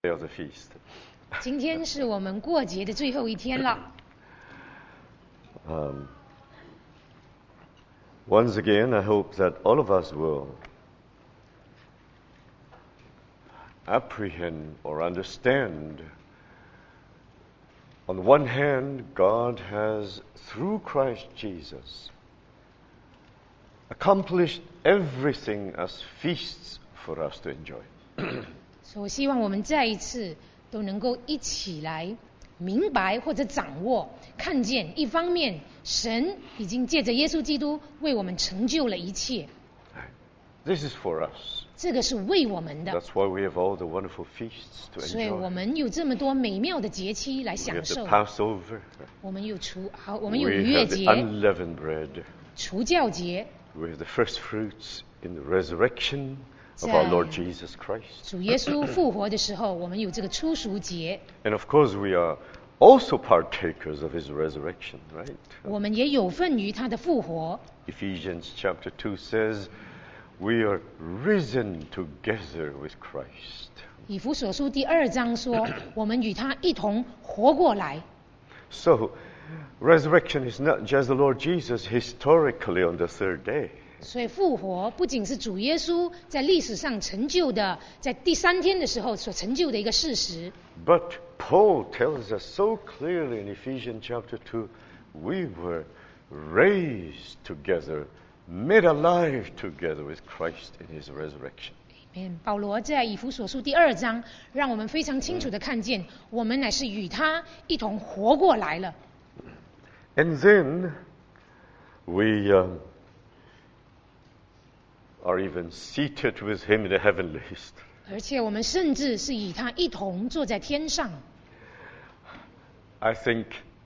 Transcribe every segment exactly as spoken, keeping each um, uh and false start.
of the feast. 今天是我们过节的最后一天了。 Um, once again, I hope that all of us will apprehend or understand. On the one hand, God has, through Christ Jesus, accomplished everything as feasts for us to enjoy. 所以我希望我们再一次都能够一起来明白或者掌握看见，一方面神已经借着耶稣基督为我们成就了一切， This is for us. 这个是为我们的， That's why we have all the wonderful feasts to 所以我 enjoy. 们有这么多美妙的节期来 We 享 have the 受。 Passover. 我们有除好，我们有 We 逾越 have the 节、 unleavened bread. 除酵节， We have the first fruits in the resurrection of our Lord Jesus Christ. 主耶稣复活的时候，我们有这个初熟节， And of course, we are also partakers of his resurrection, right? 我们也有份于他的复活。 Ephesians chapter two says, we are risen together with Christ. 以弗所书第二章说，我们与他一同活过来。 So, resurrection is not just the Lord Jesus historically on the third day. 所以复活不仅是主耶稣在历史上成就的，在第三天的时候所成就的一个事实。 But Paul tells us so clearly in Ephesians chapter two, we were raised together, made alive together with Christ in his resurrection. 嗯，保罗在以弗所书第二章，让我们非常清楚的看见，我们乃是与他一同活过来了。 And then we um, are even seated with him in the heavenlies. 而且我们甚至是与他一同坐在天上。 I think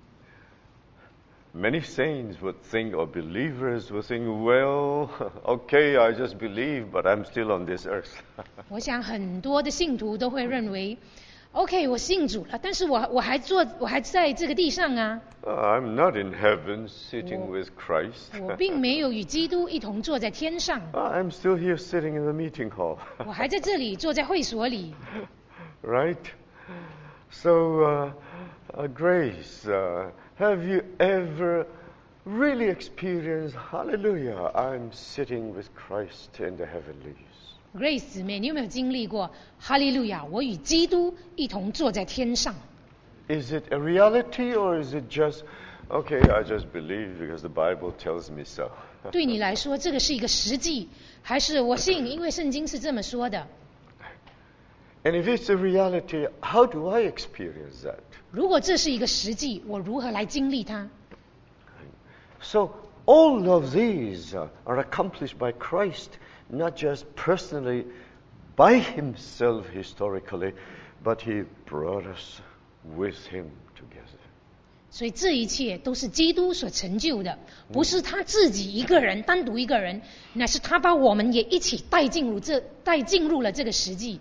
many saints would think, or believers would think, well, okay, I just believe, but I'm still on this earth. 我想很多的信徒都会认为 ，OK， 我信主了，但是我我还做，我还在这个地上啊， I'm not in heaven sitting Oh. with Christ. 我并没有与基督一同坐在天上， I'm still here sitting in the meeting hall. 我还在这里坐在会所里。 Right? So, uh, uh, Grace, uh, have you ever really experienced, hallelujah, I'm sitting with Christ in the heavenlies? Grace 姊妹，你有没有经历过哈利路亚？我与基督一同坐在天上。 Is it a reality or is it just, okay, I just believe because the Bible tells me so? 对你来说，这个是一个实际，还是我信，因为圣经是这么说的？ And if it's a reality, how do I experience that? 如果这是一个实际，我如何来经历它？ So all of these uh, are accomplished by Christ, not just personally by himself historically, but he brought us with him together. 所以这一切都是基督所成就的，不是他自己一个人单独一个人，乃是他把我们也一起带进入这带进入了这个实际。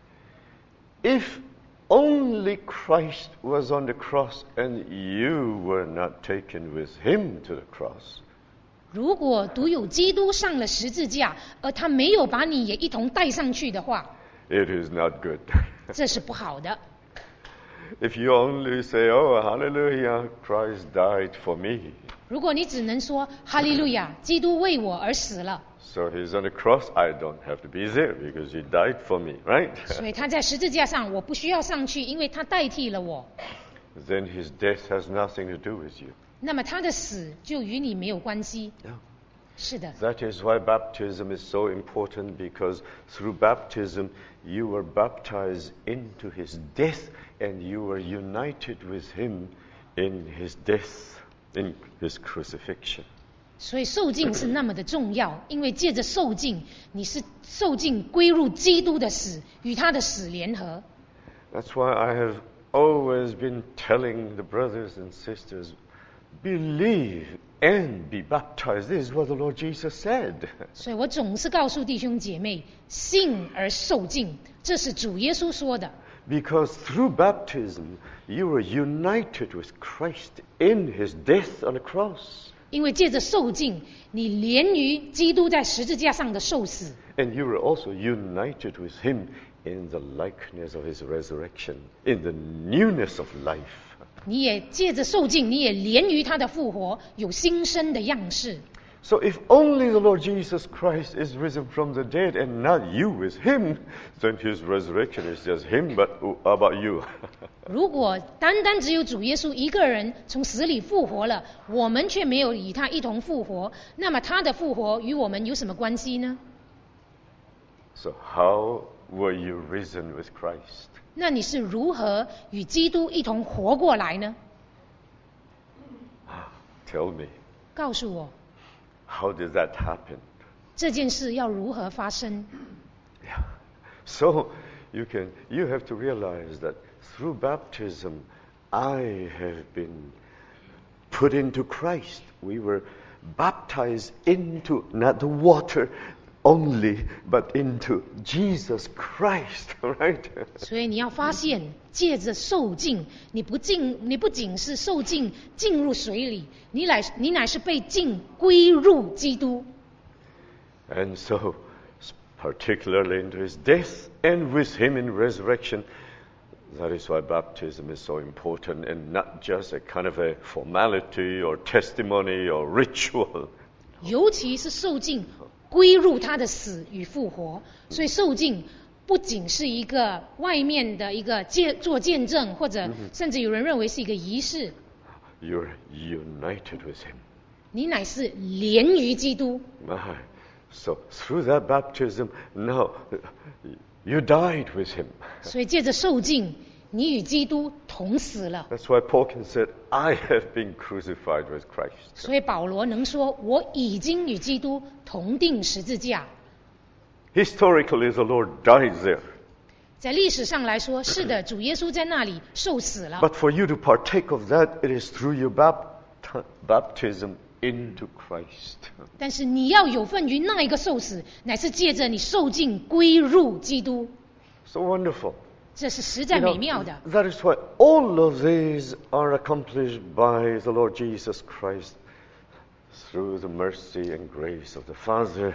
If only Christ was on the cross and you were not taken with him to the cross, 如果独有基督上了十字架，而他没有把你也一同带上去的话， it is not good. 这是不好的。 If you only say, oh, hallelujah, Christ died for me. 如果你只能说哈利路亚，基督为我而死了， So he's on the cross, I don't have to be there because he died for me, right? 所以他在十字架上，我不需要上去，因为他代替了我。 Then his death has nothing to do with you. 那么他的死就与你没有关系。 Yeah. 是的， That is why baptism is so important, because through baptism you were baptized into his death and you were united with him in his death, in his crucifixion. 所以受浸是那么的重要，因为借着受浸，你是受浸归入基督的死，与他的死联合。 That's why I have always been telling the brothers and sisters, believe and be baptized. This is what the Lord Jesus said. 所以我总是告诉弟兄姐妹，信而受浸，这是主耶稣说的。 Because through baptism, you were united with Christ in his death on the cross. 因为借着受浸，你连于基督在十字架上的受死， And you were also united with him in the likeness of his resurrection, in the newness of life. 你也借着受尽，你也连于他的复活，有新生的样式。 So if only the Lord Jesus Christ is risen from the dead and not you with him, then his resurrection is just him, but about you. 如果单单只有主耶稣一个人从死里复活了，我们却没有与他一同复活，那么他的复活与我们有什么关系呢？ So how were you risen with Christ? 那你是如何与基督一同活过来呢？ Tell me. 告诉我， How did that happen? 这件事要如何发生？ Yeah. So you can you have to realize that through baptism I have been put into Christ. We were baptized into not the water only, but into Jesus Christ, right? 所以你要发现，借着受浸，你不进，你不仅是受浸进入水里，你乃你乃是被浸归入基督。 And so, particularly into his death and with him in resurrection, that is why baptism is so important and not just a kind of a formality or testimony or ritual. 尤其是受浸归入他的死与复活，所以受浸不仅是一个外面的一个见做见证，或者甚至有人认为是一个仪式。 You're united with him. 你乃是连于基督。 My. So through that baptism, now you died with him. 所以借着受浸，你与基督同死了。 That's why Paul can say, I have been crucified with Christ. 所以保罗能说，我已经与基督同定十字架。 Historically, the Lord died there. 在历史上来说，是的，主耶稣在那里受死了。 But for you to partake of that, it is through your bapt- baptism into Christ. 但是你要有份于那一个受死，乃是借着你受尽归入基督。 So wonderful. 这是实在 You know, 美妙的。 that is why all of these are accomplished by the Lord Jesus Christ through the mercy and grace of the Father.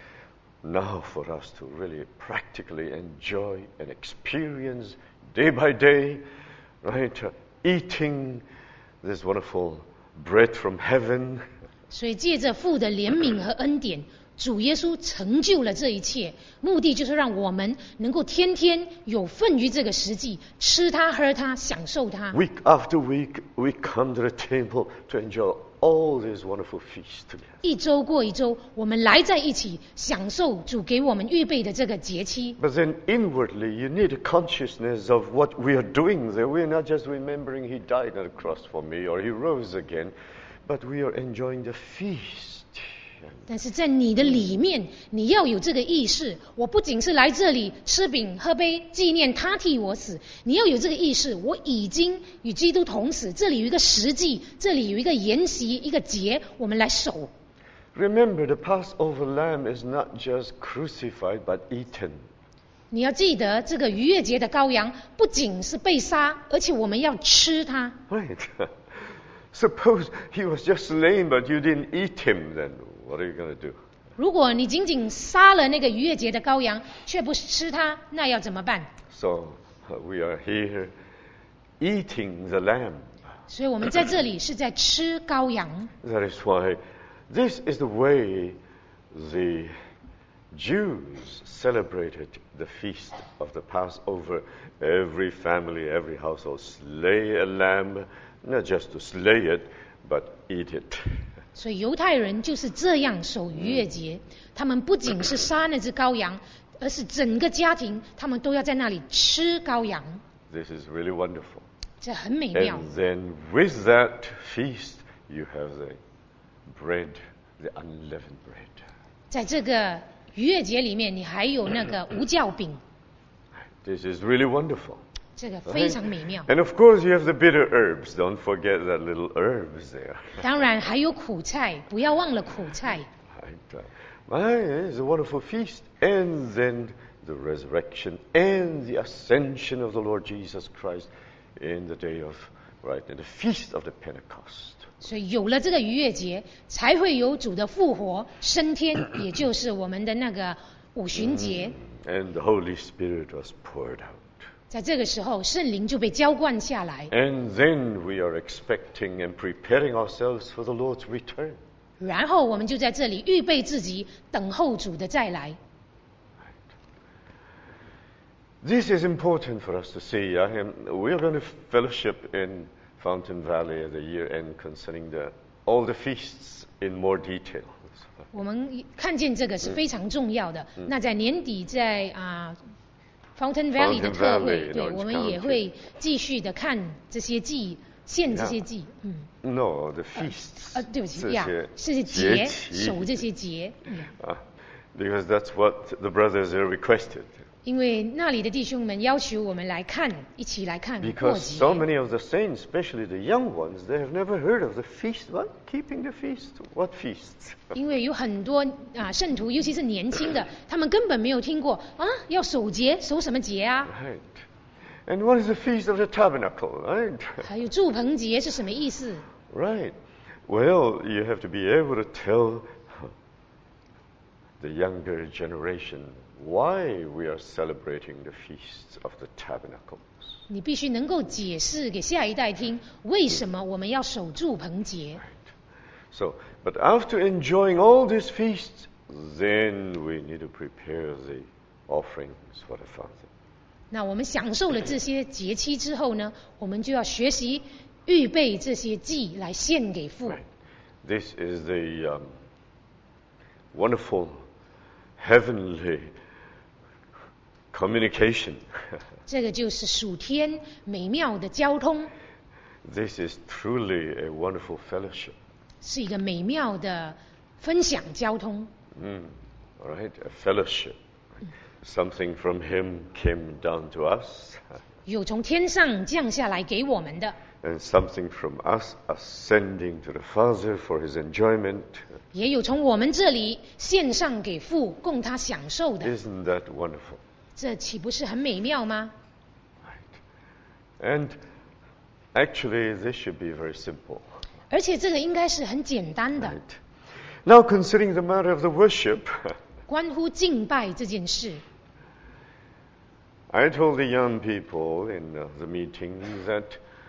Now for us to really practically enjoy and experience day by day, right, uh, eating this wonderful bread from heaven. 所以借着父的怜悯和恩典，主耶稣成就了这一切，目的就是让我们能够天天有份于这个实际，吃它、喝它、享受它。 Week after week, we come to the table to enjoy all these wonderful feasts together. 一周过一周，我们来在一起，享受主给我们预备的这个节期。 But then inwardly, you need a consciousness of what we are doing there. We are not just remembering he died on the cross for me or he rose again, but we are enjoying the feast. 但是在你的里面，你要有这个意识，我不仅是来这里吃饼喝杯，纪念他替我死，你要有这个意识，我已经与基督同死。这里有一个实际，这里有一个筵席，一个节，我们来守。 Remember, the Passover lamb is not just crucified but eaten. 你要记得，这个逾越节的羔羊不仅是被杀，而且我们要吃它。 Right. Suppose he was just slain but you didn't eat him, then what are you going to do? 如果你仅仅杀了那个逾越节的羔羊，却不吃它，那要怎么办？ So uh, we are here eating the lamb. 所以我们在这里是在吃羔羊。 That is why this is the way the Jews celebrated the feast of the Passover. Every family, every household slay a lamb, not just to slay it, but eat it. 所以犹太人就是这样守逾越节，他们不仅是杀那只羔羊，而是整个家庭他们都要在那里吃羔羊。 This is really wonderful. 这很美妙。 And then with that feast, you have the bread, the unleavened bread. 在这个逾越节里面，你还有那个无酵饼， This is really wonderful. 这个非常美妙。 And of course, you have the bitter herbs. Don't forget that little herbs there. 当然还有苦菜，不要忘了苦菜。 Right. Uh, it's a wonderful feast. And then the resurrection and the ascension of the Lord Jesus Christ in the day of, right, in the feast of the Pentecost. 所以有了这个逾越节，才会有主的复活升天，也就是我们的那个五旬节。 And the Holy Spirit was poured out. 在这个时候，圣灵就被浇灌下来。 And then we are expecting and preparing ourselves for the Lord's return. 然后我们就在这里预备自己，等候主的再来。 This is important for us to see. I am, we are going to fellowship in Fountain Valley at the year end concerning the, all the feasts in more detail. 我们看见这个是非常重要的。嗯、那在年底在啊、呃、Fountain Valley 的特会，对，我们也会继续的看这些祭，献这些祭。嗯。 No, the feasts. 呃，对不起呀，是节，守这些节。嗯。 啊 Because that's what the brothers are requested. 因为那里的弟兄们要求我们来看，一起来看过节。 Because so many of the saints, especially the young ones, they have never heard of the feast. What? Keeping the feast? What feasts? 因为有很多啊圣徒，尤其是年轻的，他们根本没有听过啊，要守节，守什么节啊 ？Right. And what is the feast of the tabernacle? Right. 还有住棚节是什么意思 ？Right. Well, you have to be able to tell the younger generation why we are celebrating the feasts of the tabernacles. 你必须能够解释给下一代听，为什么我们要守住棚节。 Right. So, but after enjoying all these feasts, then we need to prepare the offerings for the Father. 那我们享受了这些节期之后呢，我们就要学习预备这些祭来献给父。 Right. This is the um, wonderful heavenly communication. 这个就是属天美妙的交通。 This is truly a wonderful fellowship. 是一个美妙的分享交通。 Mm, all right, a fellowship. Something from Him came down to us. 有从天上降下来给我们的。 And something from us ascending to the Father for His enjoyment. 也有从我们这里献上给父，供他享受的。 Isn't that wonderful? 这岂不是很美妙吗？ Right. And actually, this should be very simple. 而且这个应该是很简单的。 Right. Now, considering the matter of the worship. 关乎敬拜这件事。 I told the young people in uh, the meeting that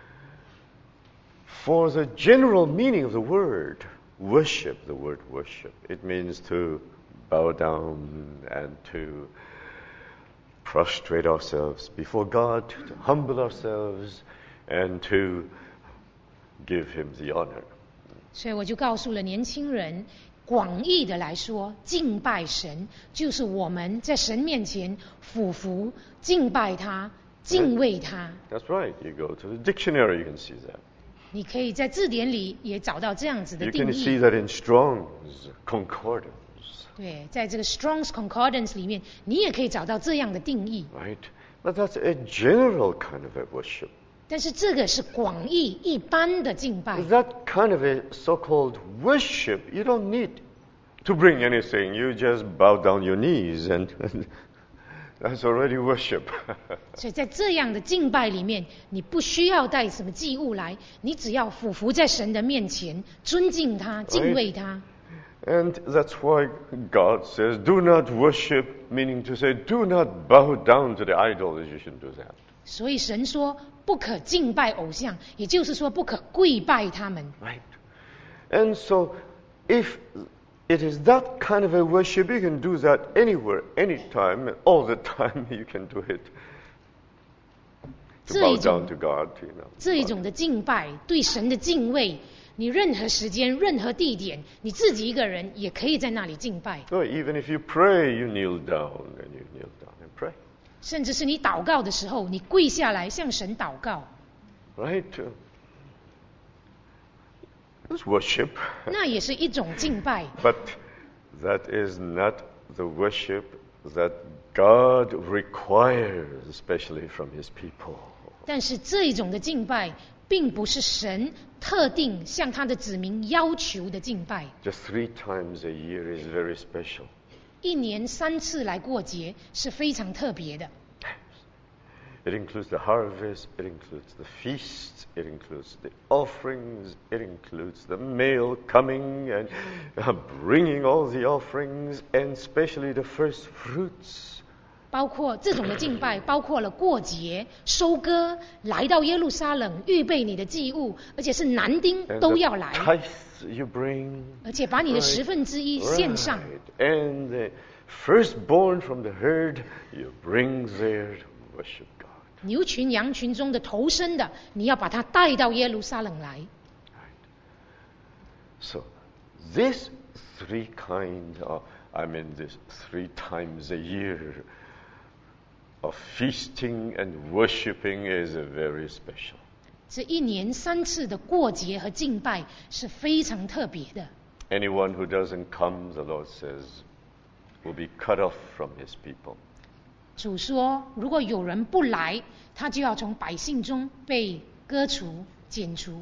for the general meaning of the word worship, the word worship, it means to bow down and to prostrate ourselves before God, to humble ourselves and to give Him the honor. 所以我就告诉了年轻人，广义的来说，敬拜神就是我们在神面前俯伏敬拜他，敬畏他。 That's right. You go to the dictionary, you can see that. 你可以在字典里也找到这样子的 You 定 can 义。 see that in Strong's Concordance. 对，在这个 Strong's Concordance 里面，你也可以找到这样的定义。 Right? But that's a general kind of a worship. 但是这个是广义一般的敬拜。 That kind of a so-called worship, you don't need to bring anything. You just bow down your knees and, and that's already worship. 所以在这样的敬拜里面，你不需要带什么祭物来，你只要俯伏在神的面前，尊敬他，敬畏他。 And that's why God says, do not worship, meaning to say, do not bow down to the idols. You shouldn't do that. 所以神说不可敬拜偶像，也就是说不可跪拜他们。 Right. And so, if it is that kind of a worship, you can do that anywhere, anytime, all the time you can do it. To 这 bow 一种 down to God, you know. 这一种的敬拜，对神的敬畏，你任何时间、任何地点，你自己一个人也可以在那里敬拜。 So even if you pray, you kneel down and you kneel down and pray. 甚至是你祷告的时候，你跪下来向神祷告， Right? It's worship. 那也是一种敬拜。 But that is not the worship that God requires, especially from His people. 但是这一种的敬拜，并不是神特定向他的子民要求的敬拜。 Just three times a year is very special. 一年三次来过节是非常特别的。 It includes the harvest, it includes the feasts, it includes the offerings, it includes the male coming and uh, bringing all the offerings, and especially the first fruits. 包括这种的敬拜，包括了过节、收割，来到耶路撒冷预备你的祭物，而且是男丁 And 都 the 要来， tithe you bring, 而且把你的十分之一献上。 right. And the firstborn from the herd you bring there to worship God. 牛群、羊群中的头生的，你要把它带到耶路撒冷来。 So, this three kind of, I mean, this three times a year of feasting and worshiping is very special. 这一年三次的过节和敬拜是非常特别的。 Anyone who doesn't come, the Lord says, will be cut off from his people. 主说，如果有人不来，他就要从百姓中被割除、剪除。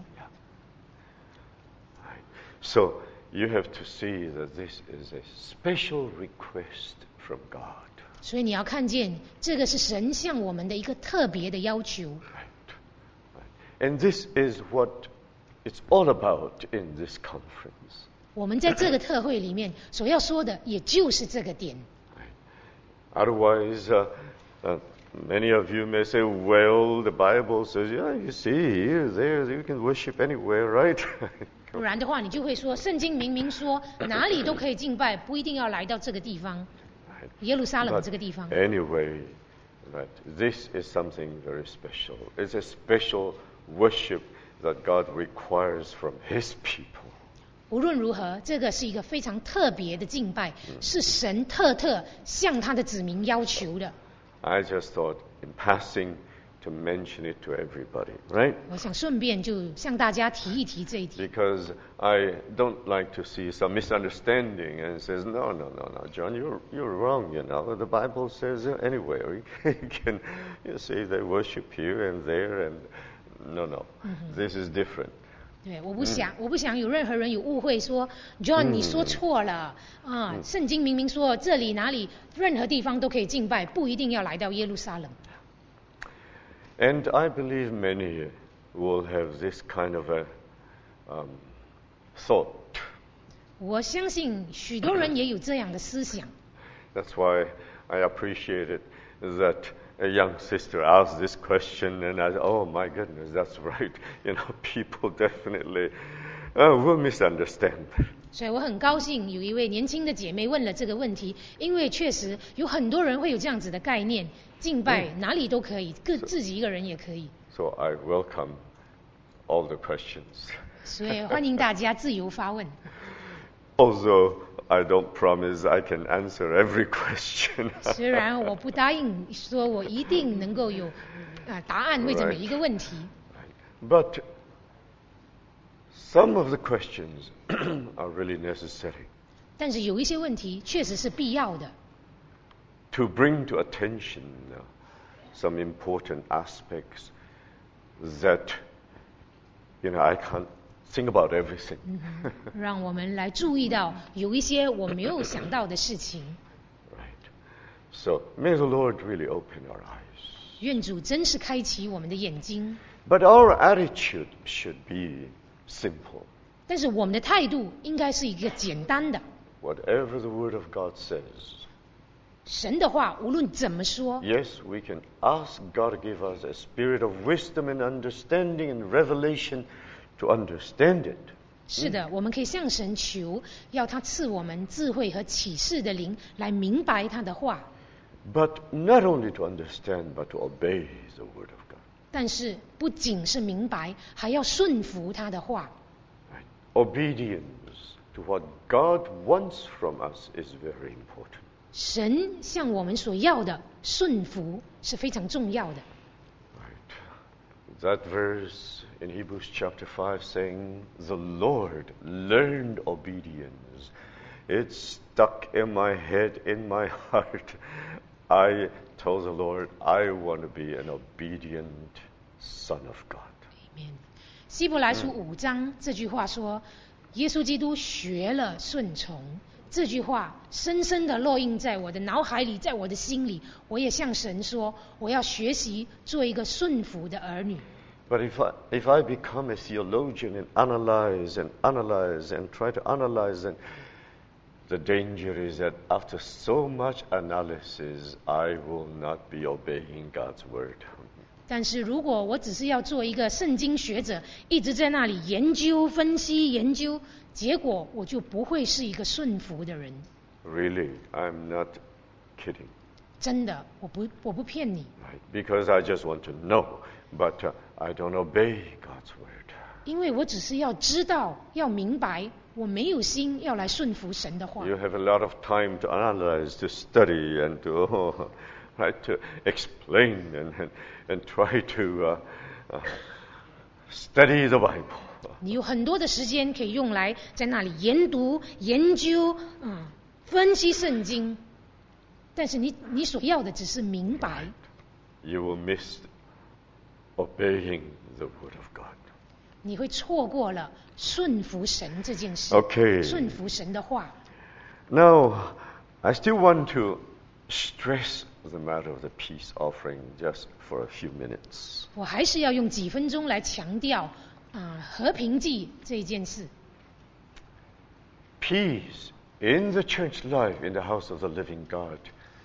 So, you have to see that this is a special request from God. 所以你要看见，这个是神向我们的一个特别的要求。 Right. Right. And this is what it's all about in this conference. 我们在这个特会里面所要说的，也就是这个点。 Otherwise, uh, uh, many of you may say, well, the Bible says, yeah, you see, here, there, you can worship anywhere, right? 不然的话，你就会说，圣经明明说哪里都可以敬拜，不一定要来到这个地方，耶路撒冷 But 这个地方。 anyway, right, this is something very special. It's a special worship that God requires from His people. 无论如何，这个是一个非常特别的敬拜，是神特特向他的子民要求的。 I just thought, in passing, to mention it to everybody, right? 我想顺便就向大家提一提这一点， Because I don't like to see some misunderstanding and says, no, no, no, no, John, you're you're wrong. You know, the Bible says uh, anywhere you can, you see, they worship here and there, and no, no, this is different. 对，我不想，我不想有任何人有误会说，John 你说错了啊！圣经明明说这里哪里任何地方都可以敬拜，不一定要来到耶路撒冷。 And I believe many will have this kind of a um, thought. 我相信许多人也有这样的思想， That's why I appreciate it that a young sister asked this question, and I said, oh my goodness, that's right. You know, people definitely uh, will misunderstand. 所以我很高兴有一位年轻的姐妹问了这个问题，因为确实有很多人会有这样子的概念，敬拜哪里都可以，各自己一个人也可以。 So I welcome all the questions. 所以欢迎大家自由发问。 Although I don't promise I can answer every question. 虽然我不答应说我一定能够有啊答案为这每一个问题， But some of the questions are really necessary 但是有一些问题确实是必要的， to bring to attention uh, some important aspects that, you know, I can't think about everything. 让我们来注意到有一些我没有想到的事情。 Right. So may the Lord really open our eyes. 愿主真是开启我们的眼睛， But our attitude should be simple. 但是我们的态度应该是一个简单的。 Whatever the Word of God says, 神的话无论怎么说， yes, we can ask God to give us a spirit of wisdom and understanding and revelation to understand it. 是的，我们可以向神求，要他赐我们智慧和启示的灵，来明白他的话。 But not only to understand, but to obey the Word of God. 但是不仅是明白，还要顺服他的话。 Right. Obedience to what God wants from us is very important. 神向我们所要的顺服是非常重要的。 Right. That verse in Hebrews chapter five saying, the Lord learned obedience. It stuck in my head, in my heart. I told the Lord, I want to be an obedient son of God. 希伯来书五章这句话说，耶稣基督学了顺从， 这句话深深的烙印在我的脑海里，在我的心里。我也向神说，我要学习做一个顺服的儿女。 But if I, if I become a theologian and analyze and analyze and try to analyze, and the danger is that after so much analysis, I will not be obeying God's word. 但是如果我只是要做一个圣经学者，一直在那里研究、分析、研究，结果我就不会是一个顺服的人。 Really, I'm not kidding. 真的，我不，我不骗你。 Right? Because I just want to know, but uh, I don't obey God's word. 因为我只是要知道，要明白，我没有心要来顺服神的话。 You have a lot of time to analyze, to study, and to, oh, right, to explain and, and, and try to uh, uh, study the Bible. 你有很多的时间可以用来在那里研读、研究、嗯、分析圣经，但是你你所要的只是明白。 You will miss obeying the word of God. 你会错过了顺服神这件事。 Okay. 顺服神的话。 Now, I still want to stress the matter of the peace offering just for a few minutes. 我还是要用几分钟来强调啊、和平祭这一件事。 Peace in the church life, in the house of the living God,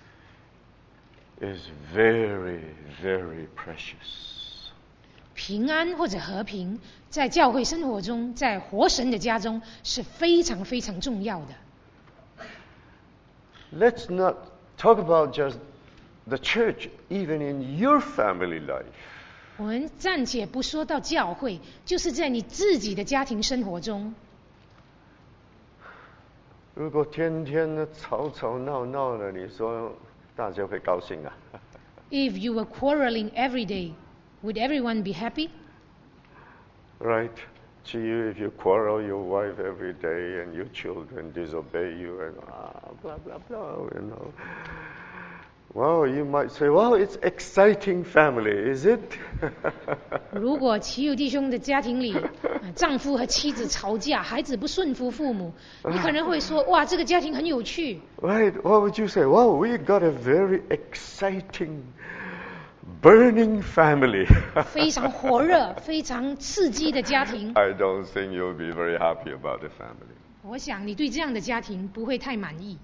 is very, very precious. 平安或者和平，在教会生活中，在活神的家中是非常非常重要的。 Let's not talk about just the church, even in your family life. 我们暂且不说到教会，就是在你自己的家庭生活中， 如果天天的吵吵闹闹的，你说大家会高兴啊？ if you were quarreling every day, would everyone be happy? Right? To you, if you quarrel your wife every day and your children disobey you and ah, blah, blah, blah, you know. Well, you might say, well, it's exciting family, is it? 如果其有弟兄的家庭里，呃丈夫和妻子吵架，孩子不顺服父母，你可能会说，哇，这个家庭很有趣。 Right? What would you say? Well, we got a very exciting, burning family. 非常火热、非常刺激的家庭。 I don't think you'll be very happy about the family. 我想你对这样的家庭不会太满意。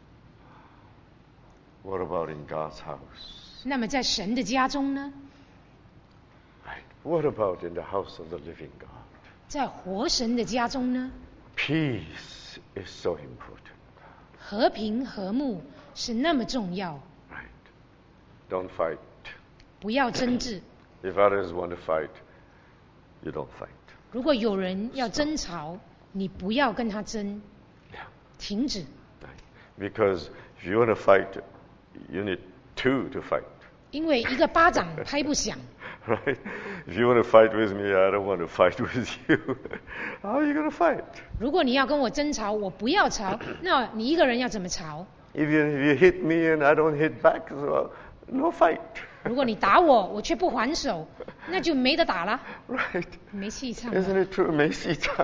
What about in God's house? 那么在神的家中呢？ Right? What about in the house of the living God? 在活神的家中呢？ Peace is so important. 和平和睦是那么重要。 Right? Don't fight. 不要争执。 If others want to fight, you don't fight. 如果有人要争吵，你不要跟他争， Yeah. 停止。 Right? Because if you want to fight, you need two to fight. 因为一个巴掌拍不响。 Right? If you want to fight with me, I don't want to fight with you. How are you going to fight? 如果你要跟我争吵，我不要吵，那你一个人要怎么吵？ If you, if you hit me and I don't hit back, so no fight. 如果你打我，我却不还手，那就没得打了， Right? 没戏唱了。 Isn't it true? 没戏唱。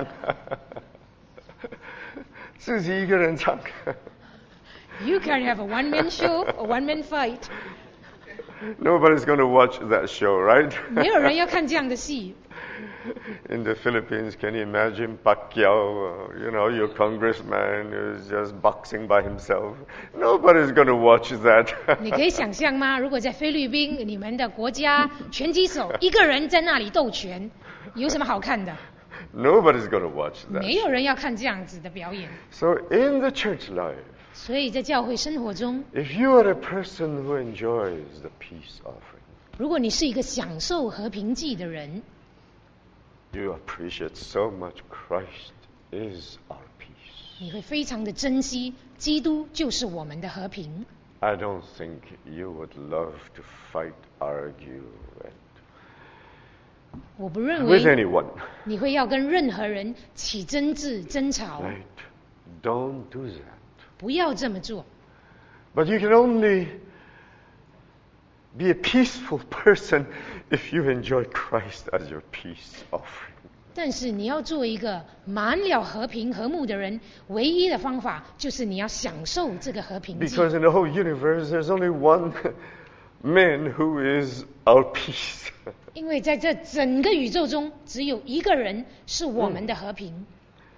自己一个人唱。 You can have a one-man show, a one-man fight. Nobody's going to watch that show, right? 没有人要看这样的戏。 In the Philippines, can you imagine Pacquiao, uh, you know, your congressman who's just boxing by himself? Nobody's going to watch that. 你可以想象吗？如果在菲律宾，你们的国家拳击手一个人在那里斗拳，有什么好看的？ Nobody's going to watch 没 that. 有人要看这样子的表演。 So in the church life, 所以在教会生活中， if you are a person who enjoys the peace offering, 如果你是一个享受和平祭的人， you appreciate so much Christ is our peace. 你会非常的珍惜基督就是我们的和平。 I don't think you would love to fight, argue, and 我不认 with 为 anyone. 你会要跟任何人起争执、争吵， Right? Don't do that. 不要这么做。 But you can only be a peaceful person if you enjoy Christ as your peace offering. 但是你要做一个满了和平和睦的人，唯一的方法就是你要享受这个和平记。 Because in the whole universe, there's only one man who is our peace. 因为在这整个宇宙中，只有一个人是我们的和平。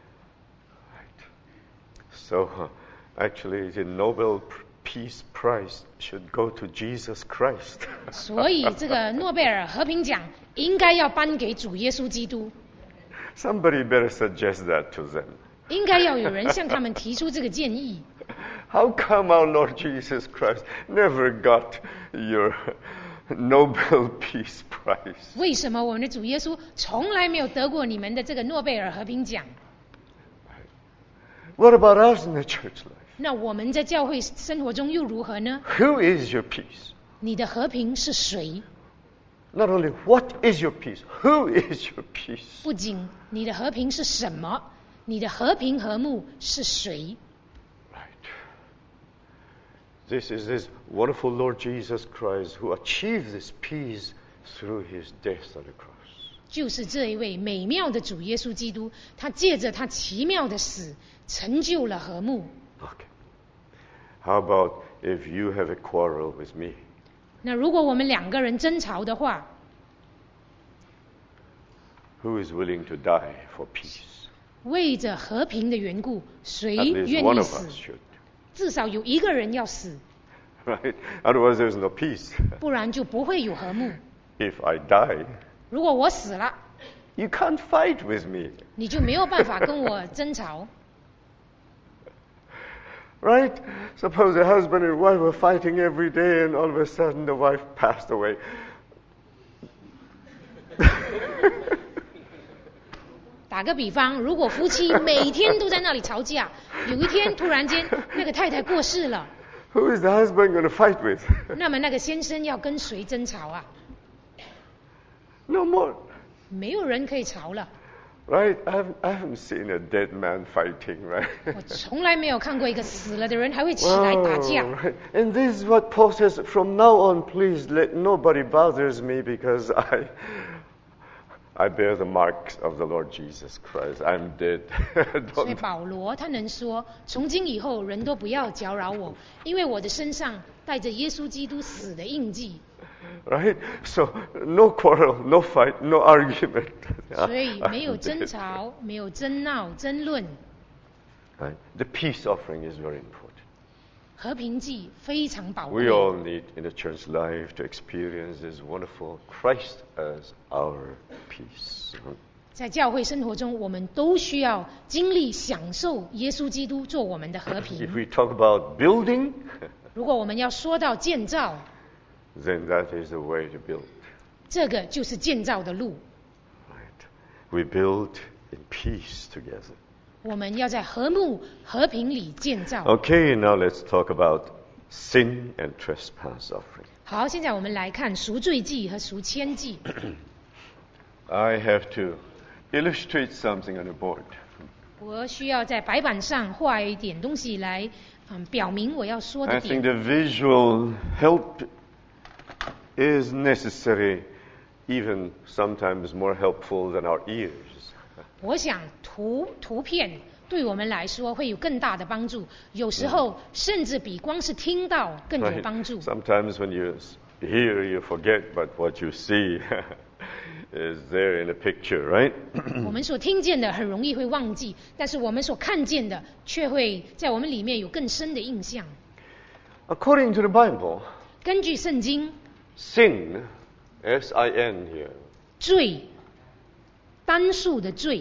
So, uh, actually, the Nobel Peace Prize should go to Jesus Christ. 所以这个诺贝尔和平奖应该要颁给主耶稣基督。 Somebody better suggest that to them. 应该要有人向他们提出这个建议。 How come our Lord Jesus Christ never got your Nobel Peace Prize? 为什么我们的主耶稣从来没有得过你们的这个诺贝尔和平奖？ What about us in the church life? 那我们在教会生活中又如何呢？ Who is your peace? 你的和平是谁？ Not only what is your peace, who is your peace? 不仅你的和平是什么，你的和平和睦是谁？ Right. This is this wonderful Lord Jesus Christ who achieved this peace through his death on the cross. 就是这一位美妙的主耶稣基督，他借着他奇妙的死，成就了和睦。 Okay. How about if you have a quarrel with me? 那如果我们两个人争吵的话， Who is willing to die for peace? 为着和平的缘故，谁 At least 愿 one 意 of 死 us？should. 至少有一个人要死， Right? Otherwise, there's no peace. 不然就不会有和睦。 If I die, 如果我死了， you can't fight with me. 你就没有办法跟我争吵。 Right? Suppose a husband and wife were fighting every day and all of a sudden the wife passed away. 打个比方，如果夫妻每天都在那里吵架，有一天突然间那个太太过世了， Who is the husband going to fight with? 那么那个先生要跟谁争吵啊？ No more. 没有人可以吵了。 Right? I haven't, I haven't seen a dead man fighting, right? 我从来没有看过一个死了的人还会起来打架。 Oh, right. And this is what Paul says, from now on, please let nobody bothers me because I I bear the marks of the Lord Jesus Christ. I'm dead. 所以 Don't, 保罗他能说，从今以后人都不要搅扰我，因为我的身上带着耶稣基督死的印记。 right? So no quarrel, no fight, no argument. 所以没有 I'm 争 dead. 吵，没有争闹、争论， Right? The peace offering is very important. 和平祭非常宝 We 贵。 all need in the church life to experience this wonderful Christ as our peace. 在教会生活中，我们都需要经历、享受耶稣基督做我们的和 If 平。 we talk about building, 如果我们要说到建造， then that is the way to build. 这个就是建造的路。 Right? We build in peace together. 我们要在和睦、和平里建造。 Okay, now let's talk about sin and trespass offering. 好，现在我们来看赎罪祭和赎愆祭。 I have to illustrate something on the board. 我需要在白板上画一点东西来，嗯，表明我要说的 I think 点。 the visual help is necessary, even sometimes more helpful than our ears. 我想图图片对我们来说会有更大的帮助，有时候甚至比光是听到更有 Right? 帮助。 Sometimes when you hear, you forget, but what you see is there in the picture, right? 我们所听见的很容易会忘记，但是我们所看见的却会在我们里面有更深的印象。 According to the Bible, 根据圣经， sin, S I N here, 罪，单数的罪，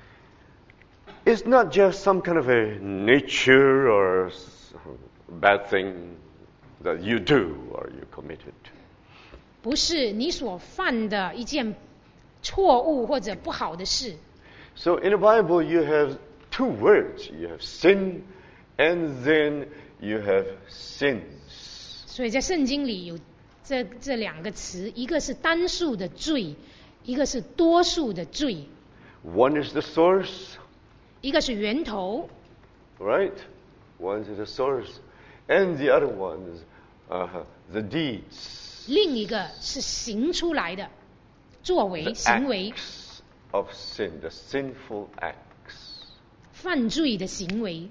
is not just some kind of a nature or s- bad thing that you do or you committed. 不是你所犯的一件错误或者不好的事。 So in the Bible, you have two words. You have sin, and then you have sins. 所以在圣经里有这这两个词，一个是单数的罪，一个是多数的罪， One is the source, 一个是源头， right? One is the source, and the other one is uh, the deeds, 另一个是行出来的作为 the 行为， acts of sin, the sinful acts. 犯罪的行为。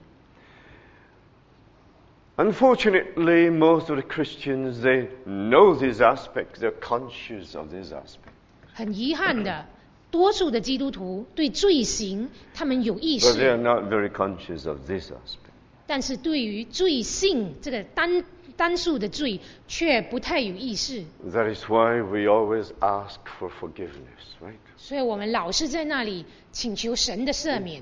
Unfortunately, most of the Christians, they know these aspects, they're conscious of these aspects. 很遗憾的，多数的基督徒对罪行他们有意 But they 识， are not very conscious of this aspect. 但是对于罪性这个单单数的罪却不太有意识。 That is why we always ask for forgiveness, right? 所以我们老是在那里请求神的赦免。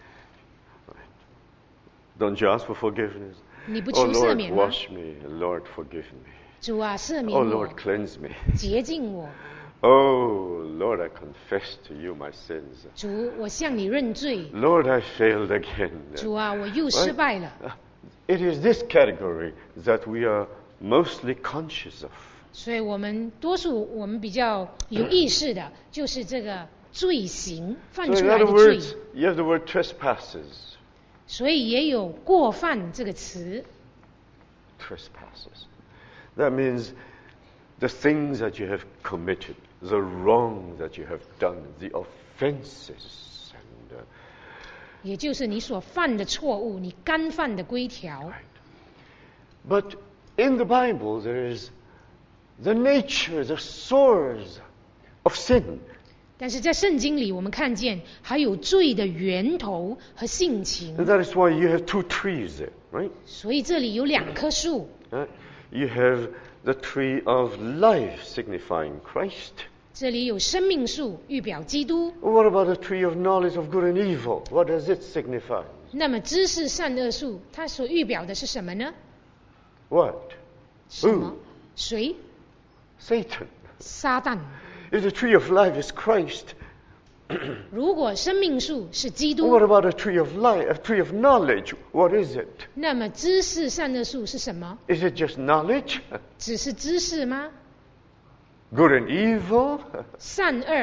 Don't you ask for forgiveness? 你不 Oh 求赦 Lord, 免吗？ wash me. Lord, forgive me. 主啊，赦免 Oh 我 Lord, cleanse me. 洁净我。 Oh Lord, I confess to you my sins. 主，我向你认罪。 Lord, I failed again. 主啊，我又失败了。 It is this category that we are mostly conscious of. 所以我们多数我们比较有意识的，就是这个罪行犯 So 出 in 来的 other 罪。 words, you have the word trespasses. 所以也有过犯这个词。 Trespasses. That means the things that you have committed, the wrong that you have done, the offenses. And, uh, 也就是你所犯的错误，你干犯的规条。 but in the Bible, there is the nature, the source of sin. 但是在圣经里，我们看见还有罪的源头和性情。 And that is why you have two trees there, right? 所以这里有两棵树， Right? You have the tree of life, signifying Christ. 这里有生命树，预表基督。 What about the tree of knowledge of good and evil? What does it signify? 那么知识善恶树，它所预表的是什么呢？ What? 什么？谁？ Satan. 撒旦。 If the tree of life is Christ, 如果生命树是基督， what about a tree of life, a tree of knowledge? What is it? 那么知识善恶树是什么？ Is it just knowledge? 只是知识吗？ Good and evil? 善恶。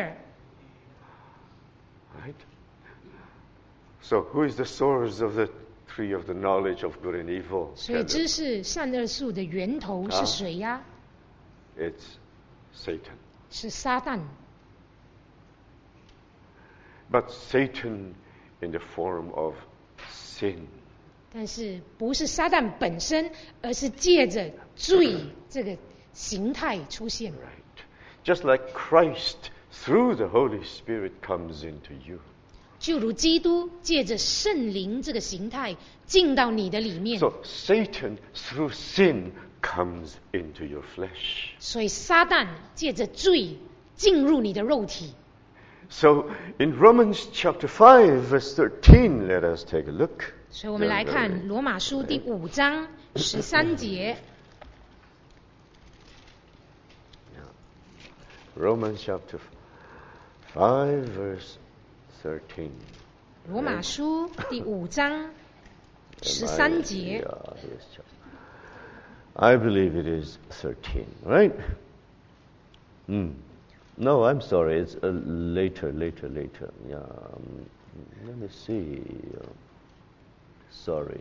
Right? So who is the source of the tree of the knowledge of good and evil? 所以知识善恶树的源头是谁呀？ It's Satan. 是撒旦。 But Satan in the form of sin. 但是不是撒旦本身，而是借着罪这个形态出现。 Right. Just like Christ through the Holy Spirit comes into you. 就如基督借着圣灵这个形态进到你的里面， So Satan through sin comes into your flesh. 所以撒旦借着罪进入你的肉体。 So in Romans chapter five verse thirteen, let us take a look. 所以我们来看罗马书第五章十三节。 Romans chapter five verse thirteen. 罗马书第五章十三节。 Yeah, here's chapter- I believe it is thirteen, right? Hmm. No, I'm sorry. It's uh, later, later, later. Yeah. Um, let me see. Uh, sorry.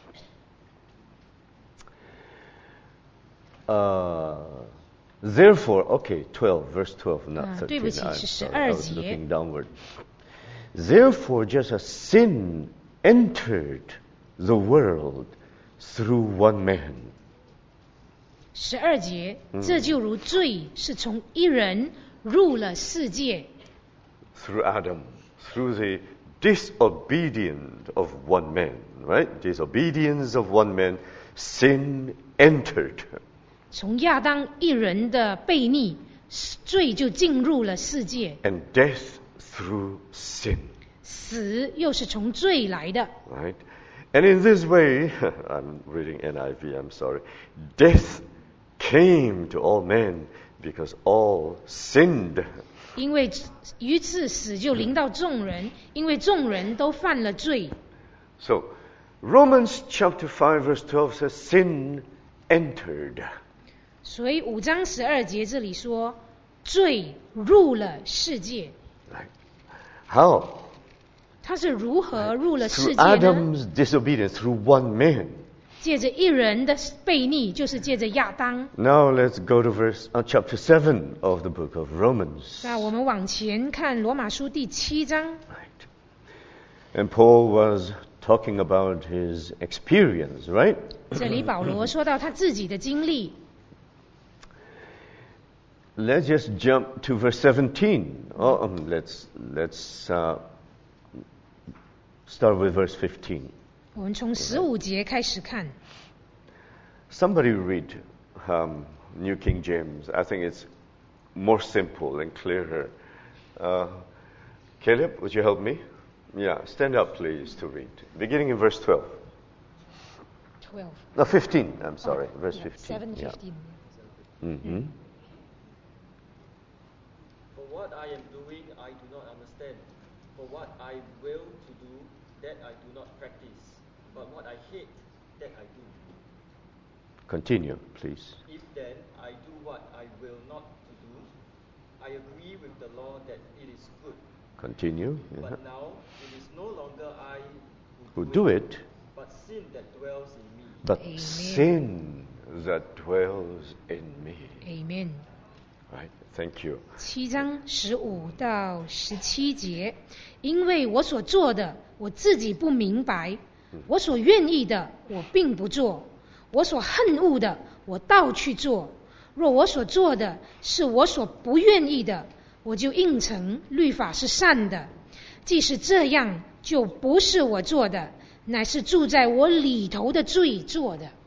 Uh, therefore, okay, twelve, verse twelve, not 啊， thirteen. 对不起， I'm 是 sorry, 十 I 二 was 节。 looking downward. Therefore, just as sin entered the world through one man. 十二节，这就如罪是从一人入了世界， Through Adam, through the disobedience of one man, right? Disobedience of one man, sin entered. 从亚当一人的悖逆，罪就进入了世界， And death through sin, 死又是从罪来的。 right? And in this way, I'm reading N I V, I'm sorry. Death came to all men because all sinned. 因为于次死就临到众人，因为众人都犯了罪。 So, Romans chapter five verse twelve says sin entered. 所以五章十二节这里说，罪入了世界。 Right? How? 他是如何入了 Through 世界呢？ Adam's disobedience, through one man. 借着一人的悖逆，就是借着亚当。 Now let's go to verse uh, chapter seven of the book of Romans. 那我们往前看罗马书第七章， Right. And Paul was talking about his experience, right? 这里保罗说到他自己的经历。 Let's just jump to verse seventeen. Oh, um, let's let's uh, start with verse fifteen. 我们从十五节开始看。 Somebody read um, New King James. I think it's more simple and clearer. Uh, Caleb, would you help me? Yeah, stand up, please, to read. Beginning in verse twelve. twelve. No, fifteen. I'm sorry, verse Yeah, fifteen. seven Yeah. fifteen. Mm-hmm. For what I am doing, I do not understand. For what I will to do, that I do not practice. But what I hate, that I do. Continue, please. If then I do what I will not to do, I agree with the law that it is good. Continue. Yeah. But now it is no longer I Who who do it, but sin that dwells in me. but Amen. sin that dwells in me. Amen. Right. Thank you. 七章十五到十七节，因为我所做的，我自己不明白；我所愿意的，我并不做；我所恨恶的，我倒去做。若我所做的是我所不愿意的，我就应承律法是善的。既是这样，就不是我做的，乃是住在我里头的罪做的。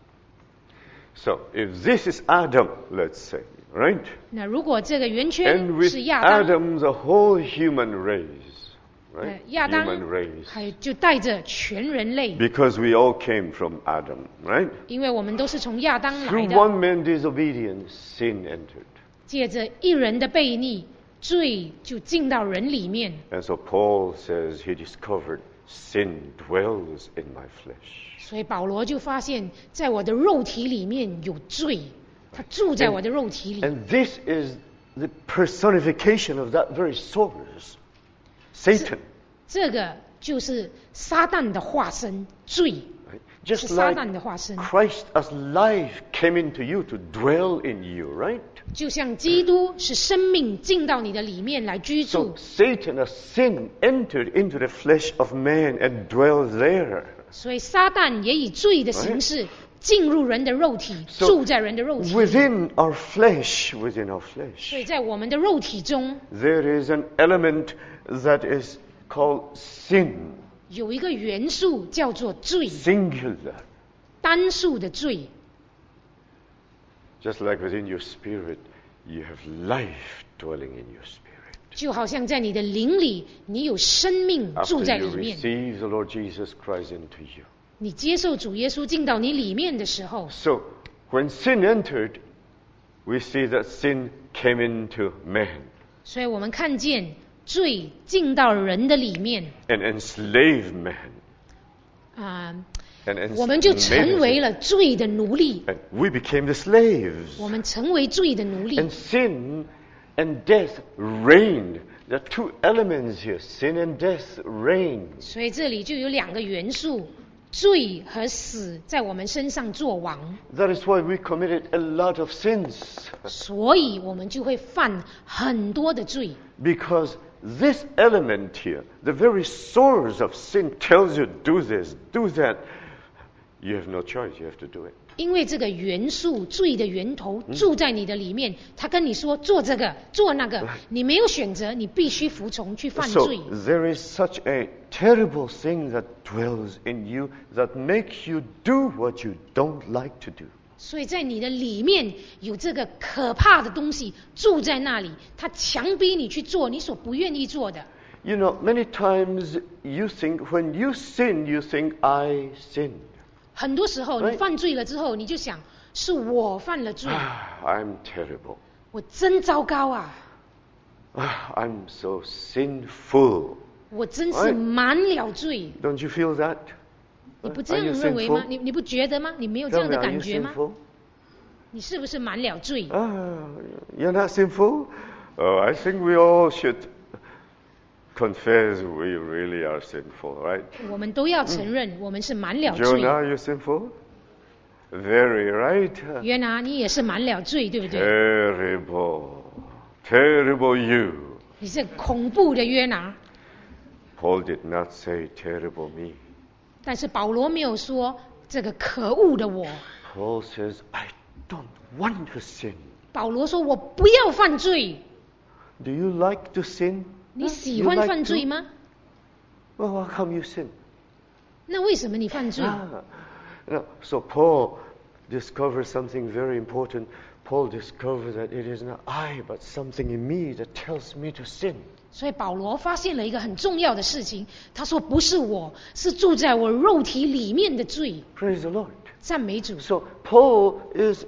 So, if this is Adam, let's say, right? 那如果这个圆 And 圈 with 是亚当， Adam, the whole human race, 呃 right? 亚当 Human race. 还就带着全人类， Because we all came from Adam, right? 因为我们都是从亚当来 Through 的， one man's disobedience, sin entered. 借着一人的悖逆，罪就进到人里面。 And so Paul says he discovered sin dwells in my flesh. 所以保罗就发现，在我的肉体里面有罪，他住在我的肉体里。 And this is the personification of that very source, Satan. 这个就是撒旦的化身，罪 Right? 是 Just 撒 like 旦的化身。 Christ as life came into you to dwell in you, right? 就像基督是生命进到你的里面来居 So 住， Satan as sin entered into the flesh of man and dwells there. 所以撒旦也以罪的形式进入人的肉体， So 住在人的肉体里。 within our flesh, within our 所 flesh, 以在我们的肉体中 there is an element that is called sin, 有一个元素叫做罪， singular. 单数的罪。 Just like within your spirit, you have life dwelling in your spirit. 就好像在你的灵里，你有生命住 After 在 you 里面。 receive the Lord Jesus Christ into you. 你接受主耶稣进到你里面的时候， So, when sin entered, we see that sin came into man 所以我们看见罪进到人的里面 and enslaved man. 啊、 And 我们就 enslaved 成为 man. 了罪的奴隶， And we became the slaves. 我们成为罪的奴隶 And。sin and death reigned. There are two elements here. Sin and death reign. 所以这里就有两个元素，罪和死在我们身上作王， That is why we committed a lot of sins. 所以我们就会犯很多的罪。 Because this element here, the very source of sin, tells you do this, do that. You have no choice, you have to do it. 因为这个元素罪的源头住在你的里面，他跟你说做这个做那个，你没有选择，你必须服从去犯 So 罪。 there is such a terrible thing that dwells in you that makes you do what you don't like to do. 所以在你的里面有这个可怕的东西住在那里，它强逼你去做你所不愿意做的。 You know, many times you think, when you sin, you think, I sinned. 很多时候 Right. 你犯罪了之后，你就想是我犯了罪， Ah, I'm terrible. 我真糟糕啊， Ah, I'm so sinful. 我真是 Right. 满了罪。 Don't you feel that? 你不这 Are 样 you 认为吗？ sinful? 你你不觉得吗？你没有这 Tell 样 me, 的 are you 感觉吗？ sinful? 你是不是满了罪？ Ah, you're not sinful? Oh, I think we all should confess we really are sinful, right? 我们都要承认我们是满了罪。 Jonah, are you sinful? Very right. 约拿，你也是满了罪，对不对？ Terrible, terrible you. 你是恐怖的约拿。 Paul did not say terrible me. 但是保罗没有说这个可恶的我。 Paul says, I don't want to sin. 保罗说：“我不要犯罪。 Do you like to sin? ” 你喜 You 欢 like 犯 to? 罪吗？ Well, how come you sin? 那为什么你犯罪？ Ah, no, so Paul discovers something very important. Paul discovers that it is not I, but something in me that tells me to sin. 所以保罗发现了一个很重要的事情，他说：“不是我，是住在我肉体里面的罪。 Praise the Lord. ” 赞美主。 So Paul is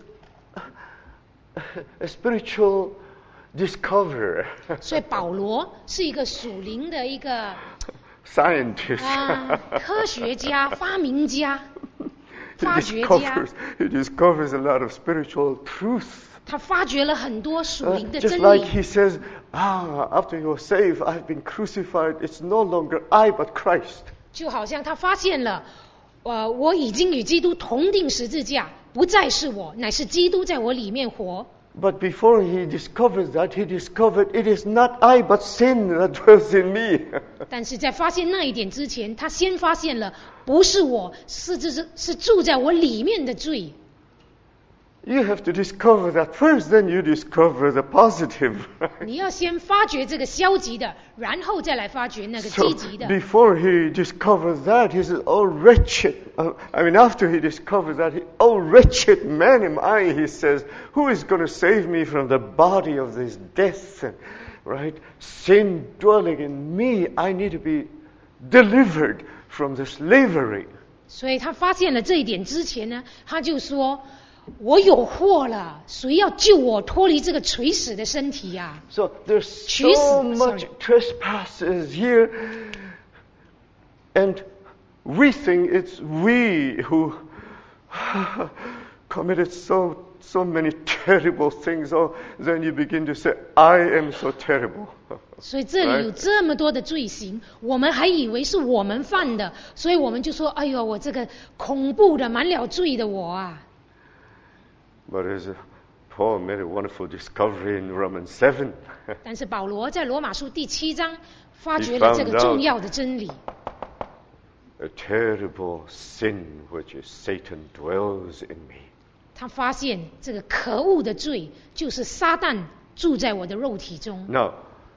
a spiritual discoverer, 所以保罗是一个属灵的一个 scientist. 啊科学家、发明家、 he 发掘家， discovers he discovers a lot of spiritual truth. 他发掘了很多属 Uh, 灵的真 just like 理。 he says, ah, after you're saved, I've been crucified. It's no longer I, but Christ. 就好像他发现了，呃，我已经与基督同定十字架，不再是我，乃是基督在我里面活。 But before he discovers that, he discovered it is not I, but sin that dwells in me. 但是在发现那一点之前，他先发现了，不是我，是这是是住在我里面的罪。 You have to discover that first, then you discover the positive. 你要先发掘这个消极的，然后再来发掘那个 So 积极的。 before he discovers that, he says, "Oh wretched!" Uh, I mean, after he discovers that, he, "Oh wretched man am I," he says, "Who is going to save me from the body of this death?" Right? Sin dwelling in me, I need to be delivered from the slavery. 所以他发现了这一点之前呢，他就说：“我有祸了，谁要救我脱离这个垂死的身体呀、 So there's 取死， so much sorry. trespasses here, and we think it's we who committed so so many terrible things. Oh, then you begin to say, "I am so terrible." 所以这里有这么多的罪行，我们还以为是我们犯的，所以我们就说：“哎呦，我这个恐怖的、满了罪的我啊！” But as Paul made a wonderful discovery in Romans seven, 但是保罗在罗马书第七章发掘了这个重要的真理。 a terrible sin which is Satan dwells in me. 他发现这个可恶的罪就是撒旦住在我的肉体中。 Now,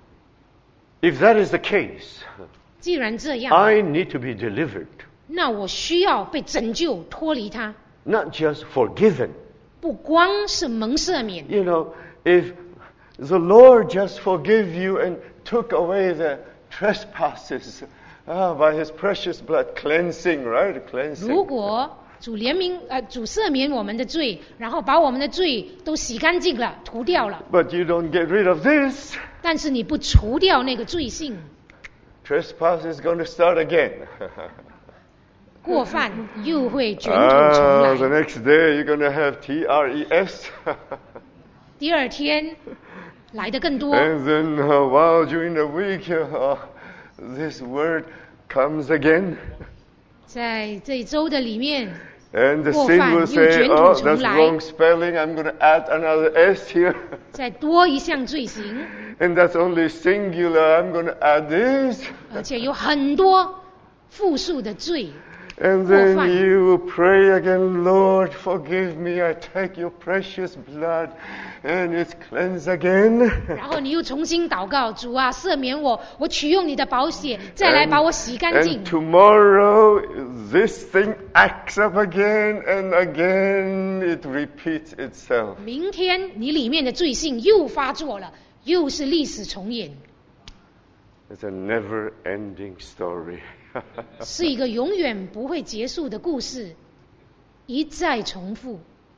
if that is the case, 既然这样， I need to be delivered, 那我需要被拯救，脱离它。 not just forgiven. 不光是蒙赦免， You know, if the Lord just forgave you and took away the trespasses ah, by His precious blood, cleansing, right? 如 Cleansing. 果主怜悯呃主赦免我们的罪，然后把我们的罪都洗干净了，涂掉了， But you don't get rid of this, 但是你不除掉那个罪性， trespass is going to start again. 过犯又会卷土重 Ah, the 来。 next day you're going to have T R E S. 第二天来的更多， And then, uh, while during the week, uh, this word comes again. 在这一周的里面， And the 过 sin 犯 will 又 say, 卷土 oh, 重 that's 来。 wrong spelling. I'm going to add another S here. 再多一项罪行， And that's only singular. I'm going to add this. 而且有很多复数的罪。 And 过 then 犯。 you will pray again, Lord, forgive me. I take your precious blood and it's cleansed again. 然后你又重新祷告，主啊，赦免我，我取用你的宝血，再来把我洗干净 And。tomorrow, this thing acts up again and again it repeats itself. 明天你里面的罪性又发作了，又是历史重演， It's a never-ending story. 是一个永远不会结束的故事，一再重复。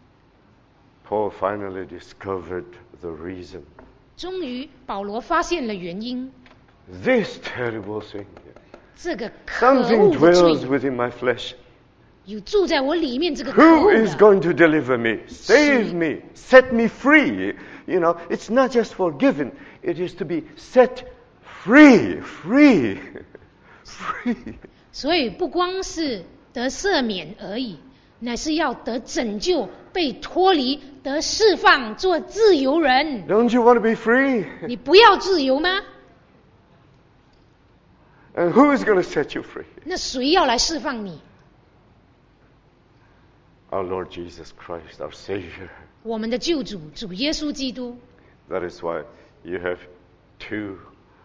Paul finally discovered the reason. 终于，保罗发现了原因， This terrible thing. 这个可 Something 恶的 dwells 罪 within my flesh. 有住在我里面，这个可 Who 恶 is 的， going to deliver me, save me, set me free? You know, it's not just forgiven, it is to be set free, free, free. 所以不光是得赦免而已， 乃是要得拯救，被脱离，得释放，做自由人。 Don't you want to be free? 你不要自由吗？ And who is going to set you free? 那谁要来释放你？ Our Lord Jesus Christ, our Savior. 我们的救主，主耶稣基督。 That is why you have two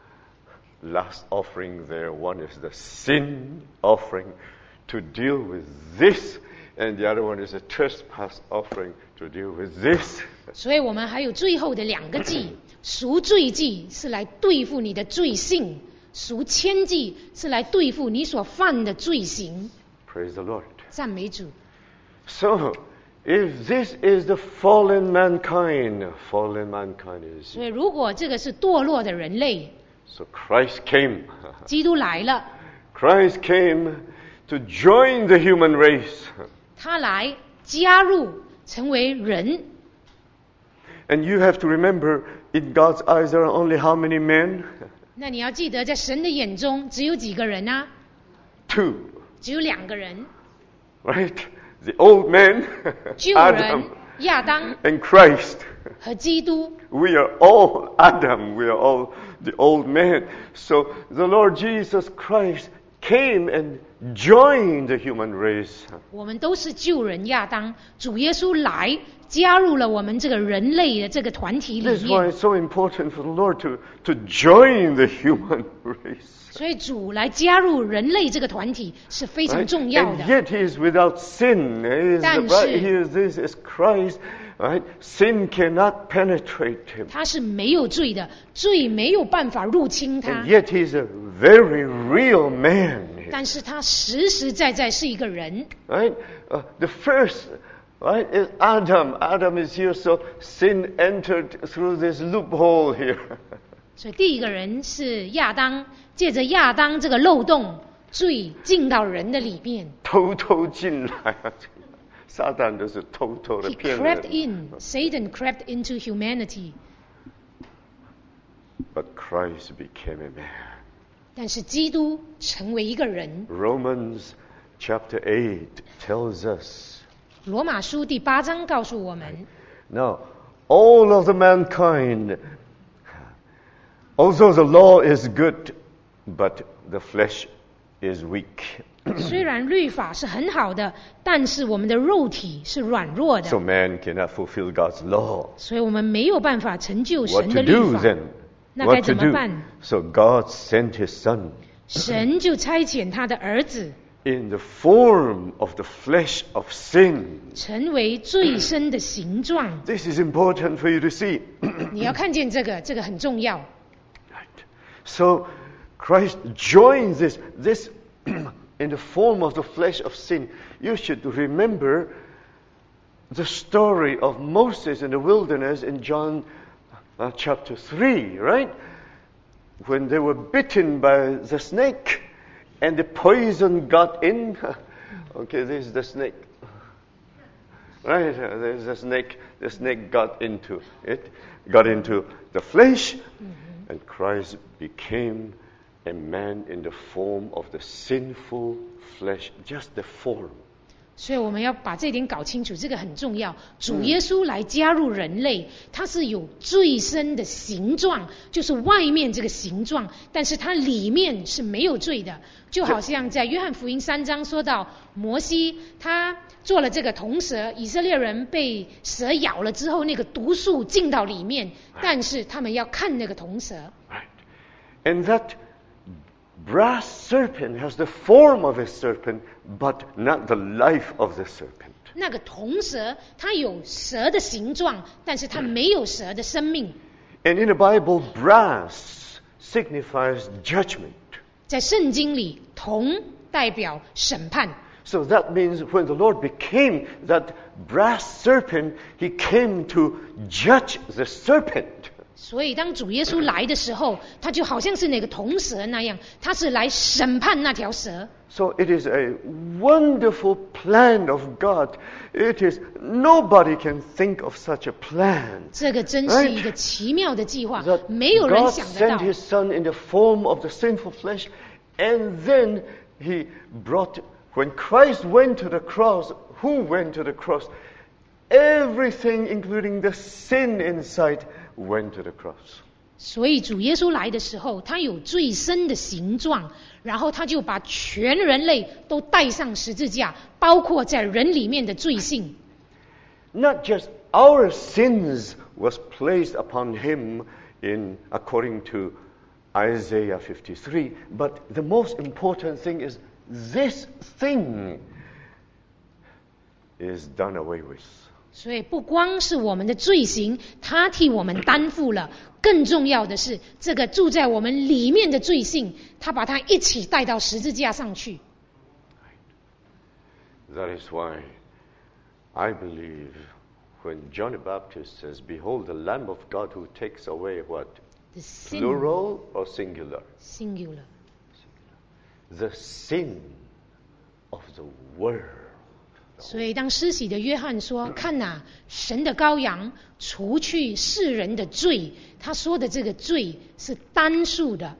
last offering there. One is the sin offering to deal with this, and the other one is a trespass offering to deal with this. 所以我们还有最后的两个祭，赎罪祭是来对付你的罪性，赎愆祭是来对付你所犯的罪行。 Praise the Lord. 赞美主。 So, if this is the fallen mankind, fallen mankind is. 所以如果这个是堕落的人类， So Christ came. 基督来了， Christ came to join the human race. 他来加入成为人。 And you have to remember, in God's eyes, there are only how many men? 那你要记得，在神的眼中只有几个人啊？ Two, 只有两个人， right? The old man, 旧人 Adam, 亚当 and Christ. 和基督。 We are all Adam. We are all the old man. So the Lord Jesus Christ came and joined the human race. 我们都是旧人亚当，主耶稣来加入了我们这个人类的这个团体 This 里 is why 面， it's so important for the Lord to, to join the human race. 所以主来加入人类这个团体是非常 Right? 重要 And 的。 yet he is without sin. He is, 但是 right? He is, this is Christ. Right? Sin cannot penetrate him. 他是没有罪的，罪没有办法入侵他 And，yet he is a very real man. 但是他实实在在是一个人。 Right? Uh, the first, right, is Adam. Adam is here, so sin entered through this loophole here. 所以第一个人是亚当，借着亚当这个漏洞，罪进到人的里面。 偷偷进来，撒旦就是偷偷的 He 骗 crept 人。 in, Satan crept into humanity. But Christ became a man. 但是基督成为一个人。 Romans chapter eight tells us. 罗马书第八章告诉我们， Now, all of the mankind, although the law is good, but the flesh is weak. 虽然律法是很好的，但是我们的肉体是软弱 So 的， man cannot fulfill God's law. 所以我们没有办法成就 What 神 to 的律 do 法。 then? 那该 What to 怎么 do? 办？ So God sent his son 神就差遣他的儿子， in the form of the flesh of sin. 成为罪身的形状。 This is important for you to see. 你要看见这个，这个很重要。 Right. So Christ joins this, this in the form of the flesh of sin. You should remember the story of Moses in the wilderness in John uh, chapter three, right? When they were bitten by the snake and the poison got in. Okay, this is the snake. Right, uh, there's the snake. The snake got into it, got into the flesh, mm-hmm. and Christ became a man in the form of the sinful flesh, just the form. 所以我们要把这一点搞清楚，这个很重要。主耶稣来加入人类，他是有罪身的形状，就是外面这个形状，但是他里面是没有罪的。就好像在约翰福音三章说到，摩西他做了这个铜蛇，以色列人被蛇咬了之后，那个毒素进到里面，但是他们要看那个铜蛇。 Right. And that brass serpent has the form of a serpent, but not the life of the serpent. 那个铜蛇，它有蛇的形状，但是它没有蛇的生命。 And in the Bible, brass signifies judgment. 在圣经里，铜代表审判。 So that means when the Lord became that brass serpent, he came to judge the serpent. 所以当主耶稣来的时候，他就好像是那个铜蛇那样，他是来审判那条蛇。 So it is a wonderful plan of God. It is, nobody can think of such a plan. 这个真是一个奇妙的计划， That 没有人 God 想得 sent 到。 his son in the form of the sinful flesh, and then he brought, when Christ went to the cross, who went to the cross? Everything, including the sin inside, went to the cross. 所以主耶稣来的时候，他有最深的形状，然后他就把全人类都带上十字架，包括在人里面的罪性。 Not just our sins was placed upon him in according to Isaiah fifty-three, but the most important thing is this thing is done away with. 所以不光是我们的罪行，他替我们担负了，更重要的是这个住在我们里面的罪性，他把它一起带到十字架上去。 That is why I believe when John the Baptist says, "Behold the Lamb of God who takes away what? The sin, Plural or singular? singular. The sin of the world." 所以当施洗的约翰说：“看哪，神的羔羊，除去世人的罪。”他说的这个罪是单数的，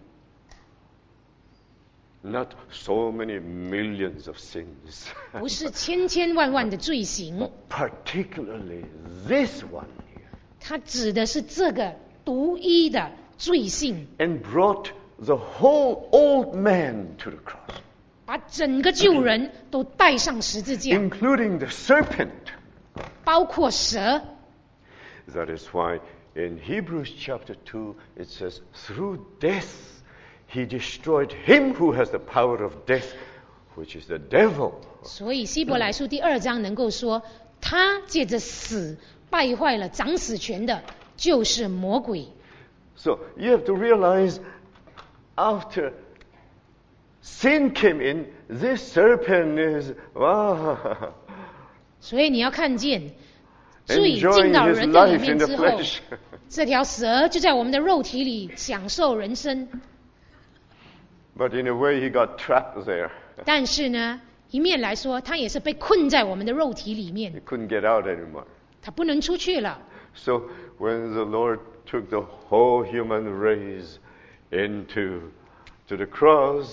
Not so many millions of sins. 不是千千万万的罪行。 Particularly this one here. 他指的是这个独一的罪性， And brought the whole old man to the cross. 把整个旧人都带上十字架， Including the serpent. 包括蛇。 That is why in Hebrews chapter two it says, through death he destroyed him who has the power of death, which is the devil. 所以希伯来书第二章能够说，他借着死败坏了掌死权的，就是魔鬼。 So you have to realize after sin came in, this serpent is, wow, 所以你要看见，罪 enjoying 进到 his 人的里 life 面 in the 之后， flesh. 这条蛇就在我们的肉体里享受人生。 But in a way he got trapped there. 但是呢，一面来说，它也是被困在我们的肉体里 He 面， couldn't get out anymore. 它不能出去了。 So when the Lord took the whole human race into to the cross,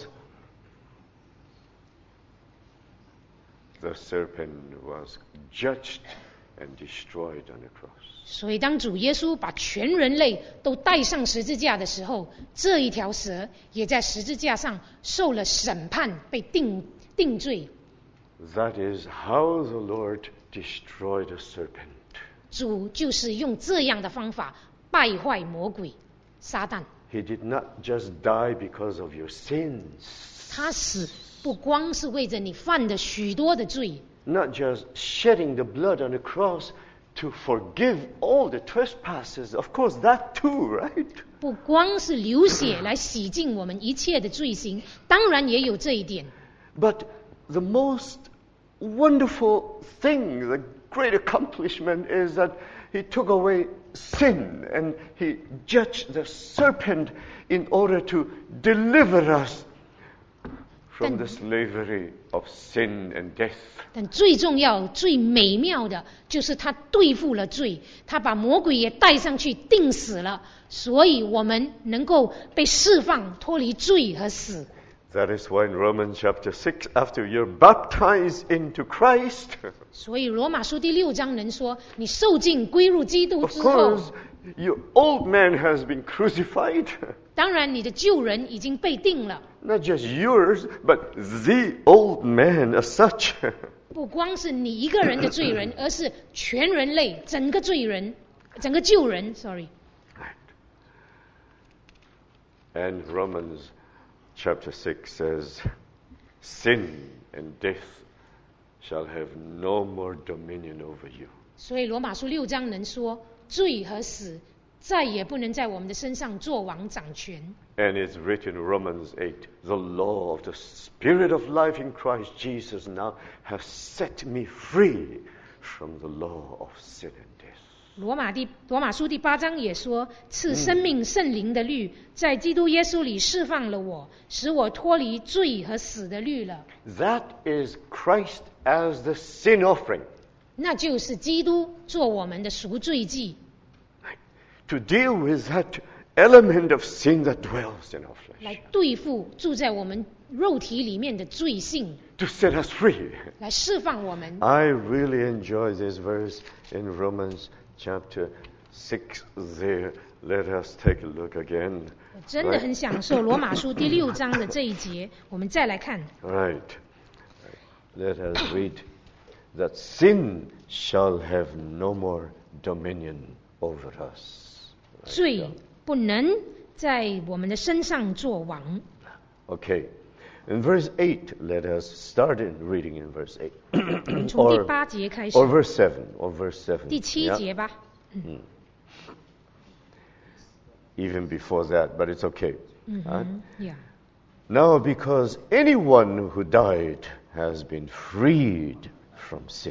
the serpent was judged and destroyed on the cross. 所以当主耶稣把全人类都带上十字架的时候，这一条蛇也在十字架上受了审判，被定定罪。 That is how the Lord destroyed the serpent. 主就是用这样的方法败坏魔鬼撒旦。 He did not just die because of your sins, 他死不光是为着你犯的许多的罪， not just shedding the blood on the cross to forgive all the trespasses. Of course, that too, right? 不光是流血来洗净我们一切的罪行，当然也有这一点。 But the most wonderful thing, the great accomplishment is that he took away sin and he judged the serpent in order to deliver us from the slavery of sin and death. 但最重要、最美妙的，就是他对付了罪，他把魔鬼也带上去定死了，所以我们能够被释放，脱离罪和死。 That is why in Romans chapter six, after you're baptized into Christ, 所以罗马书第六章能说，你受尽归入基督 of 之后， course, your old man has been crucified. 当然你的旧人已经被定了， Not just yours, but the old man as such. 不光是你一个人的罪人，而是全人类整个罪人，整个旧人 ，sorry。 And Romans chapter six says, sin and death shall have no more dominion over you. 所以罗马书六章能说，罪和死再也不能在我们的身上做王掌权。 And it's written in Romans eight, the law of the Spirit of life in Christ Jesus now has set me free from the law of sin and death. 罗马第罗马书第八章也说，赐生命圣灵的律，在基督耶稣里释放了我，使我脱离罪和死的律了。 That is Christ as the sin offering. 那就是基督做我们的赎罪祭。 To deal with that element of sin that dwells in our 来 flesh, 对付住在我们肉体里面的罪性， to set us free. 来释放我们。 I really enjoy this verse in Romans chapter six there. Let us take a look again. 我真的很享受罗马书第六章的这一节，我们再来看。 Right. Let us read that sin shall have no more dominion over us. 罪不能在我们的身上作王。 Okay. In verse eight, let us start in reading in verse eight. 我们从第 or, 八节开始， or verse seven, or verse seven. 第七 Yeah. 节吧。 Even before that, but it's okay. 嗯 Huh? 哼，Yeah。 Now, because anyone who died has been freed from sin.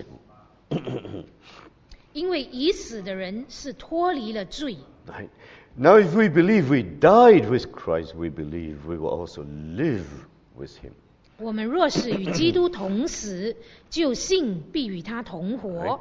因为已死的人是脱离了罪。 Right? Now, if we believe we died with Christ, we believe we will also live with him. 我们若是与基督同死，就信必与他同活。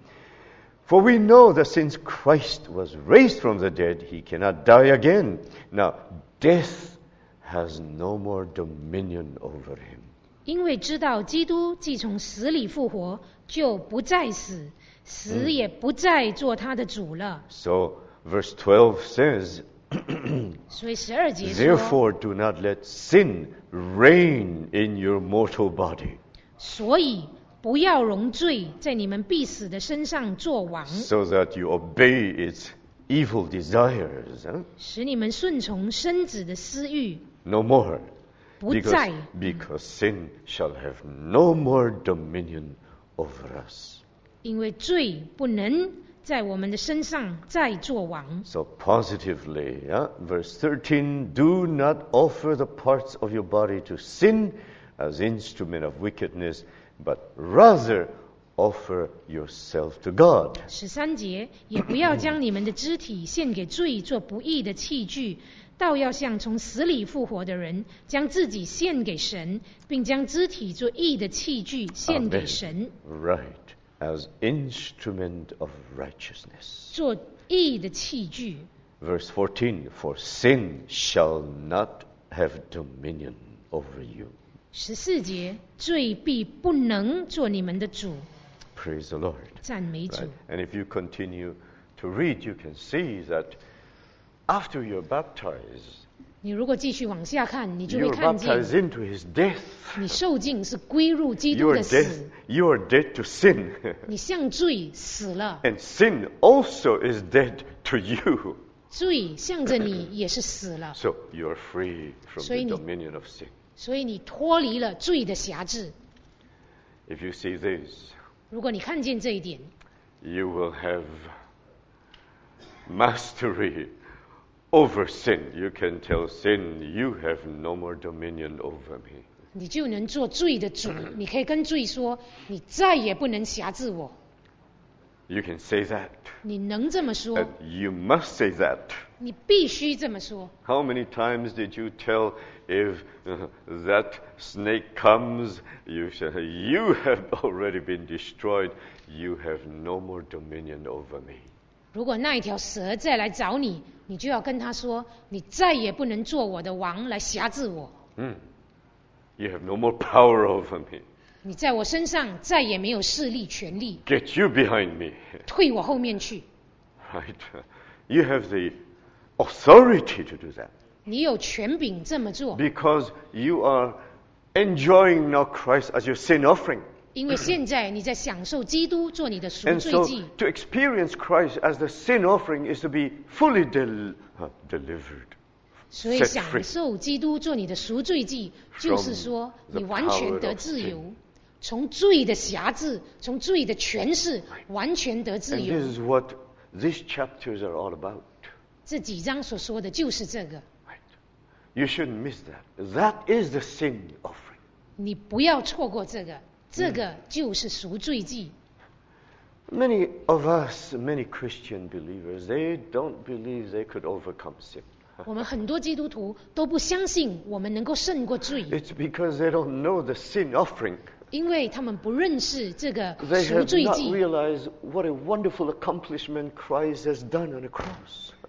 For we know that since Christ was raised from the dead, he cannot die again. Now, death has no more dominion over him. 因为知道基督既从死里复活，就不再死，死也不再做他的主了。 So, verse twelve says, 所以十二节说， Therefore, do not let sin reign in your mortal body, 所以不要容罪在你们必死的身上作王， so that you obey its evil desires. Huh? 使你们顺从身子的私欲， No more. 不 Because, 再 because sin shall have no more dominion over us. 因为罪不能在我们的身上再作王。 So positively, yeah? Verse thirteen, do not offer the parts of your body to sin as instrument of wickedness, but rather offer yourself to God. 十三节，也不要将你们的肢体献给罪做不义的器具，倒要像从死里复活的人，将自己献给神，并将肢体做义的器具献给 Amen. 神， Right. As instrument of righteousness. 做义的器具。 Verse fourteen, for sin shall not have dominion over you. 十四节，罪必不能做你们的主。 Praise the Lord. 赞美主。 Right? And if you continue to read, you can see that after you're baptized, 你如果继续往下看，你就会 you're 看见， baptized into his death. 你受尽是归入基 You 督 are 的 dead. 死， You are dead to sin. 你向罪死了， And sin also is dead to you. 罪向着你也是死了， So you're free from 所以 the 你- dominion of sin. 所以你脱离了罪的辖制。 If you see this, 如果你看见这一点， you will have mastery over sin. You can tell sin, you have no more dominion over me. 你就能做罪的主。你可以跟罪说，你再也不能辖制我。 You can say that. 你能这么说， And you must say that. 你必须这么说。 How many times did you tell if uh, that snake comes, you say, you have already been destroyed. You have no more dominion over me. 如果那一条蛇再来找你，你就要跟他说，你再也不能做我的王来辖制我。 Hmm. You have no more power over me. 你在我身上再也没有势力、权力， Get you behind me. 退我后面去。 Right? You have the authority to do that. 你有权柄这么做， Because you are enjoying now Christ as your sin offering. 因为现在你在享受基督做你的赎 And 罪 so 祭， to experience Christ as the sin offering is to be fully del- uh, delivered. 所以 set 享 free 受基督做你的赎罪祭，就是说 the 你完全 power 得 of 自 sin 由，从罪的辖制，从罪的权势，完全得自 And 由 this。is what these chapters are all about. 这几章所说的就是这个， Right? You shouldn't miss that. That is the sin offering. 你不要错过这个，这个就是赎罪祭。 Many of us, many Christian believers, they don't believe they could overcome sin. 我们很多基督徒都不相信我们能够胜过罪， It's because they don't know the sin offering. 因为他们不认识这个 They 赎 have 罪 not 祭， realized what a wonderful accomplishment Christ has done on the cross.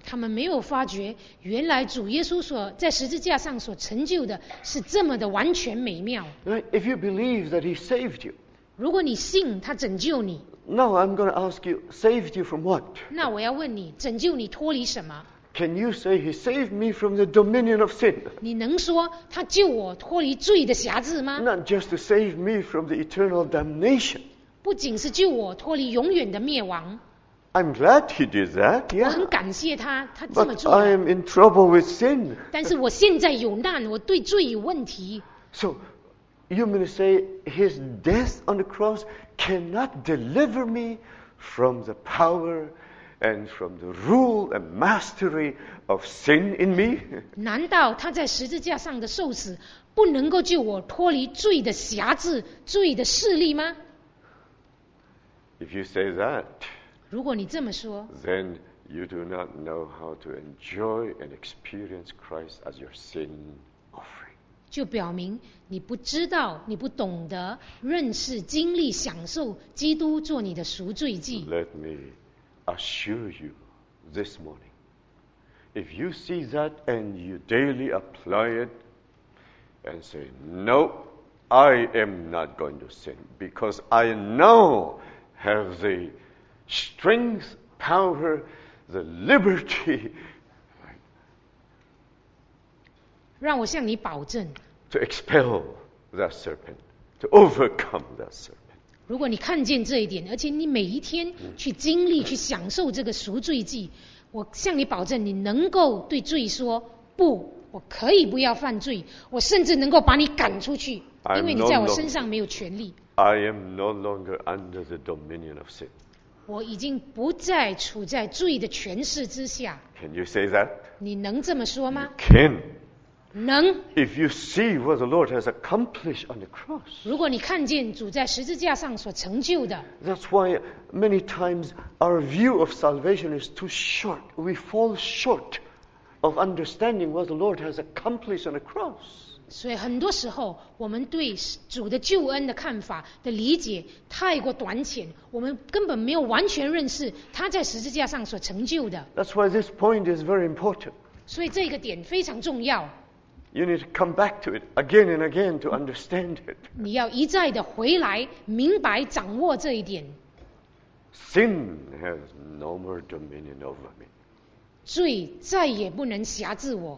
他们没有发觉，原来主耶稣所在十字架上所成就的是这么的完全美妙。 Right? If you believe that He saved you, 如果你信他拯救你， now I'm going to ask you, saved you from what? 那我要问你，拯救你脱离什么？ Can you say He saved me from the dominion of sin? 你能说他救我脱离罪的辖制吗？ Not just to save me from the eternal damnation. 不仅是救我脱离永远的灭亡， I'm glad He did that, 我很 yeah. 感谢他，他这么 But 做 I 了。 am in trouble with sin. 但是我现在有难，我对罪有问题。 So you mean to say His death on the cross cannot deliver me from the power and from the rule and mastery of sin in me? 难道他在十字架上的受死不能够救我脱离罪的辖制、罪的势力吗？ If you say that, 如果你这么说， then you do not know how to enjoy and experience Christ as your sin offering. 就表明你不知道、你不懂得认识、经历、享受基督做你的赎罪祭。 Let me assure you this morning, if you see that and you daily apply it and say, no, I am not going to sin because I now have the strength, power, the liberty 让我向你保证， to expel that serpent, to overcome that serpent. 如果你看见这一点，而且你每一天去经历、去享受这个赎罪祭，我向你保证，你能够对罪说不，我可以不要犯罪，我甚至能够把你赶出去，因为你在我身上没有权利。 I am no longer under the dominion of sin. 我已经不再处在罪的权势之下。 Can you say that? 你能这么说吗？ Can. 能。 If you see what the Lord has accomplished on the cross. 如果你看见主在十字架上所成就的， That's why many times our view of salvation is too short. We fall short of understanding what the Lord has accomplished on the cross. 所以很多时候我们对主的救恩的看法的理解太过短浅，我们根本没有完全认识他在十字架上所成就的。 That's why this point is very important. 所以这个点非常重要， You need to come back to it again and again to understand it. 你要一再的回来明白掌握这一点。 Sin has no more dominion over me. 罪再也不能辖制我，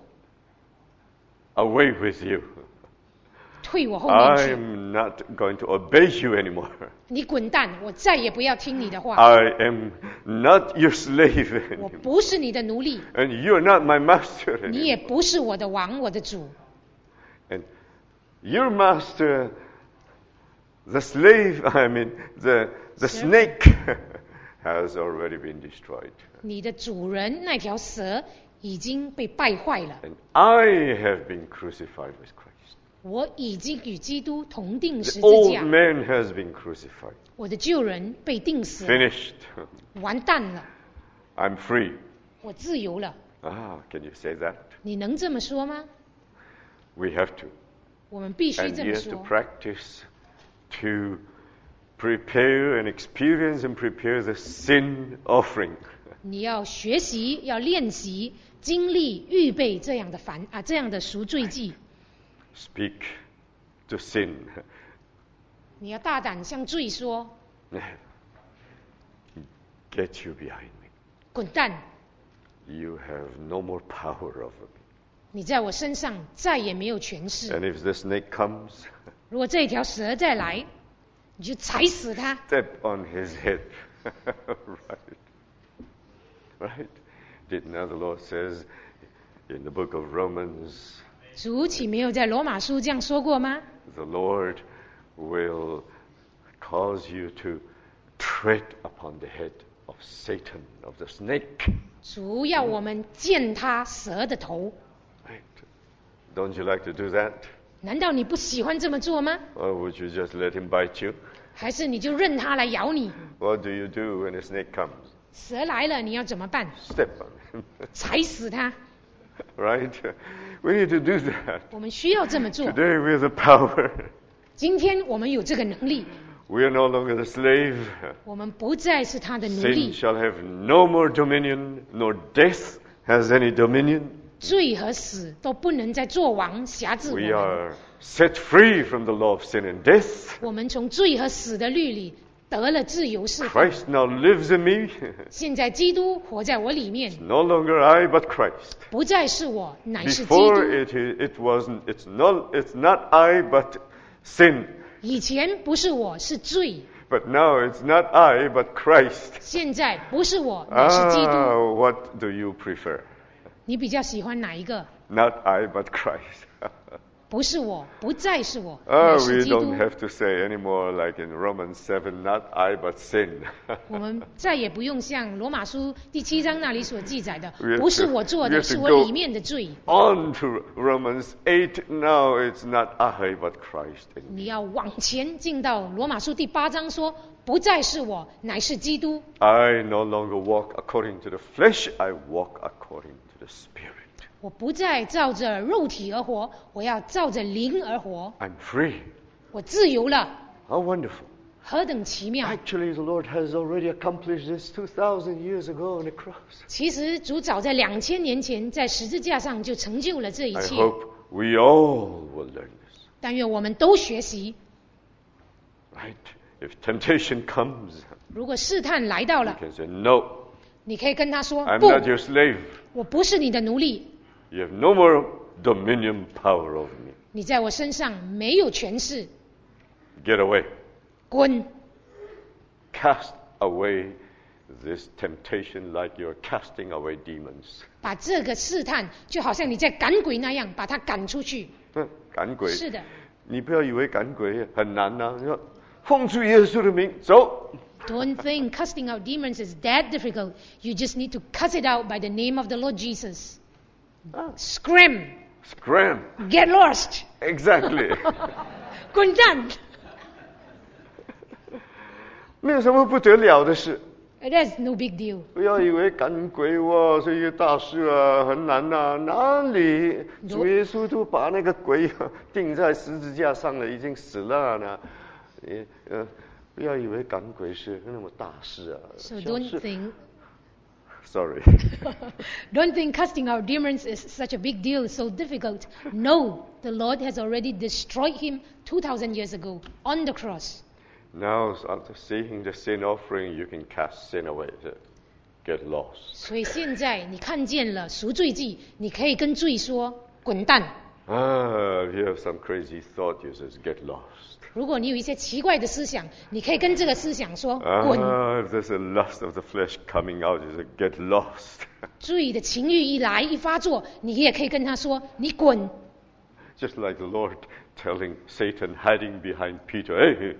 Away with you. 退我后面去。 I'm not going to obey you anymore. 你滚蛋！我再也不要听你的话。 I am not your slave 我 anymore. 不是你的奴隶， And you are not my master 你也 anymore. 不是我的王，我的主。 And your master, the slave, I mean, the, the Sir? snake, has already been destroyed. 你的主人那条蛇已经被败坏了， And I have been crucified with Christ. 我已经与基督同定十 The 字 old 架， man has been crucified. 我的旧人被钉死了， Finished. 完蛋了， I'm free. 我自由了。 Ah, can you say that? 你能这么说吗？ We have to. 我们必须 And 这 you 么 have to 说。 practice to prepare and experience and prepare the sin offering. 你要学习，要练习，经历、预备这样的凡啊这样的赎罪祭。 Speak to sin. 你要大胆向罪说 Get you behind me. 滚蛋！ You have no more power over me. 你在我身上再也没有权势。 And if the snake comes, 如果这条蛇再来，你就踩死它。 step on his head. Right. Right? Didn't now the Lord says in the book of Romans, 主岂没有在罗马书这样说过吗？ the Lord will cause you to tread upon the head of Satan, of the snake. 主要我们践踏蛇的头。 Right? Don't you like to do that? 难道你不喜欢这么做吗？ Or would you just let him bite you? 还是你就任它来咬你？ What do you do when a snake comes? 蛇来了，你要怎么办？ Step on him. 踩死它。 Right? We need to do that. 我们需要这么做。 Today we have the power. 今天我们有这个能力， We are no longer the slave. 我们不再是他的奴 Sin 隶， shall have no more dominion, nor death, has any dominion. 罪和死都不能再做王辖制我 We 们。 are set free from the law of sin and death. 我们从罪和死的律里得了自由释放。 Christ now lives in me. 现在基督活在我里面， No longer I, but Christ. 不再是我，乃是基 Before 督。 it, is- it wasn't. It's not. It's not I, but sin. 以前不是我，是罪； But now it's not I, but Christ. 现在不是我，乃是基督。 Ah, what do you prefer? 你比较喜欢哪一个？ Not I, but Christ. 不是我，不再是我， Ah, 乃是 we 基督 don't。have to say anymore like in Romans seven, not I, but sin. 我们再也不用像罗马书第七章那里所记载的 We have，to- 不是我做 we 的， have 是 to 我 go 里面的罪。 On to Romans eight. Now it's not I, but Christ in me. 你要往前进到罗马书第八章说，不再是我，乃是基督。 I no longer walk according to the flesh. I walk according to the Spirit. 我不再照着肉体而活，我要照着灵而活。 I'm free. 我自由了， How wonderful. 何等奇妙！ Actually, the Lord has already accomplished this two thousand years ago on the cross. 其实主早在两千年前在十字架上就成就了这一 I 切。 hope we all will learn this. 但愿我们都学习。 Right? If temptation comes, 如果试探来到 you 了， can say, No, 你可以跟他说：“ I'm 不， not your slave. 我不是你的奴隶， You have no more dominion power over me. 你在我身上没有权势， Get away. 滚！ Cast away this temptation like you're casting away demons. 把这个试探就好像你在赶鬼那样，把他赶出去。 嗯，赶鬼。 是的， 你不要以为赶鬼很难呐、你说奉主耶稣的名走。 Don't think casting out demons is that difficult. You just need to cast it out by the name of the Lord Jesus. Scram, Scram. get lost, Exactly. 滚蛋！ 没有什么不得了的事。 That's no big deal. 不要以为赶鬼哇是一个大事啊，很难呐、哪里？主耶稣都把那个鬼钉在十字架上了，已经死了呢。你呃，不要以为赶鬼是那么大事啊。 So 小 don't 事 think, Sorry. don't think casting out demons is such a big deal, so difficult. No, the Lord has already destroyed him two thousand years ago on the cross. Now, after seeing the sin offering, you can cast sin away. Get lost. 所以现在你看见了赎罪祭，你可以跟罪说滚蛋。 Ah, if you have some crazy thought, you just get lost. 如果你有一些奇怪的思想，你可以跟这个思想说滚。 Ah, if there's a lust of the flesh coming out, you just get lost. 罪的情欲一来一发作，你也可以跟他说你滚。 Just like the Lord telling Satan hiding behind Peter, hey,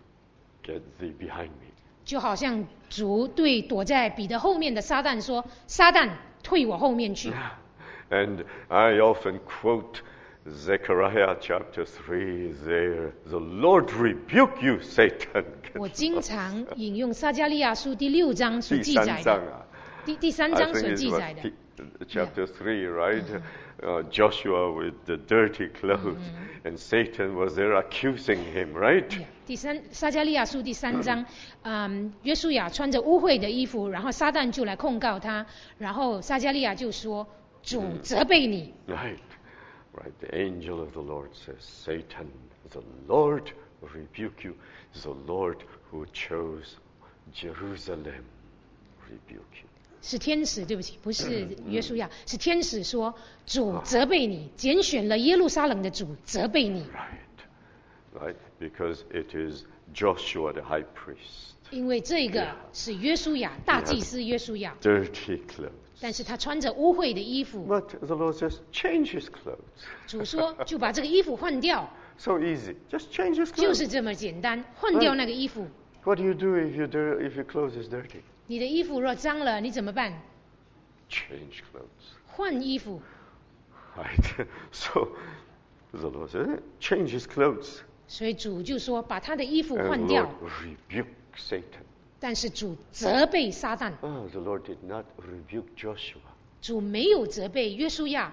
get thee behind me. 就好像主对躲在彼得后面的撒旦说：“撒旦，退我后面去。” And I often quote Zechariah chapter three there. The Lord rebuke you, Satan. 我经常引用撒迦利亚书第六章所第记载三章的， 啊。 第第三 I 章 think 所 it's 记 about 载的。 t- chapter three, right? Uh, Joshua with the dirty clothes, and Satan was there accusing him, right? 第三撒迦利亚书第三章，嗯，约书亚穿着污秽的衣服，然后撒旦就来控告他，然后撒迦利亚就说：“主责备你。” Right, right. The angel of the Lord says, Satan, the Lord rebuke you. The Lord who chose Jerusalem rebuke you. 是天使，对不起，不是约书亚，是天使说：“主责备你，拣选了耶路撒冷的主责备你。” Right, right. Because it is Joshua the high priest. 因为这个是约书亚，大祭司约书亚， Dirty clothes. 但是他穿着污秽的衣服。 But the Lord says, change his clothes. 主说就把这个衣服换掉， So easy. Just change his 就 clothes. 是这么简单，换掉那个衣服。 What do you do if, you dir- if your clothes is dirty? 你的衣服若脏了，你怎么办？ Change clothes. 换衣服。 Right. So the Lord says, change his clothes. 所以主就说把他的衣服 And the 换 Lord 掉， rebuked Satan. 但是主责备撒旦， Ah, the Lord did not rebuke Joshua, 主没有责备约书亚，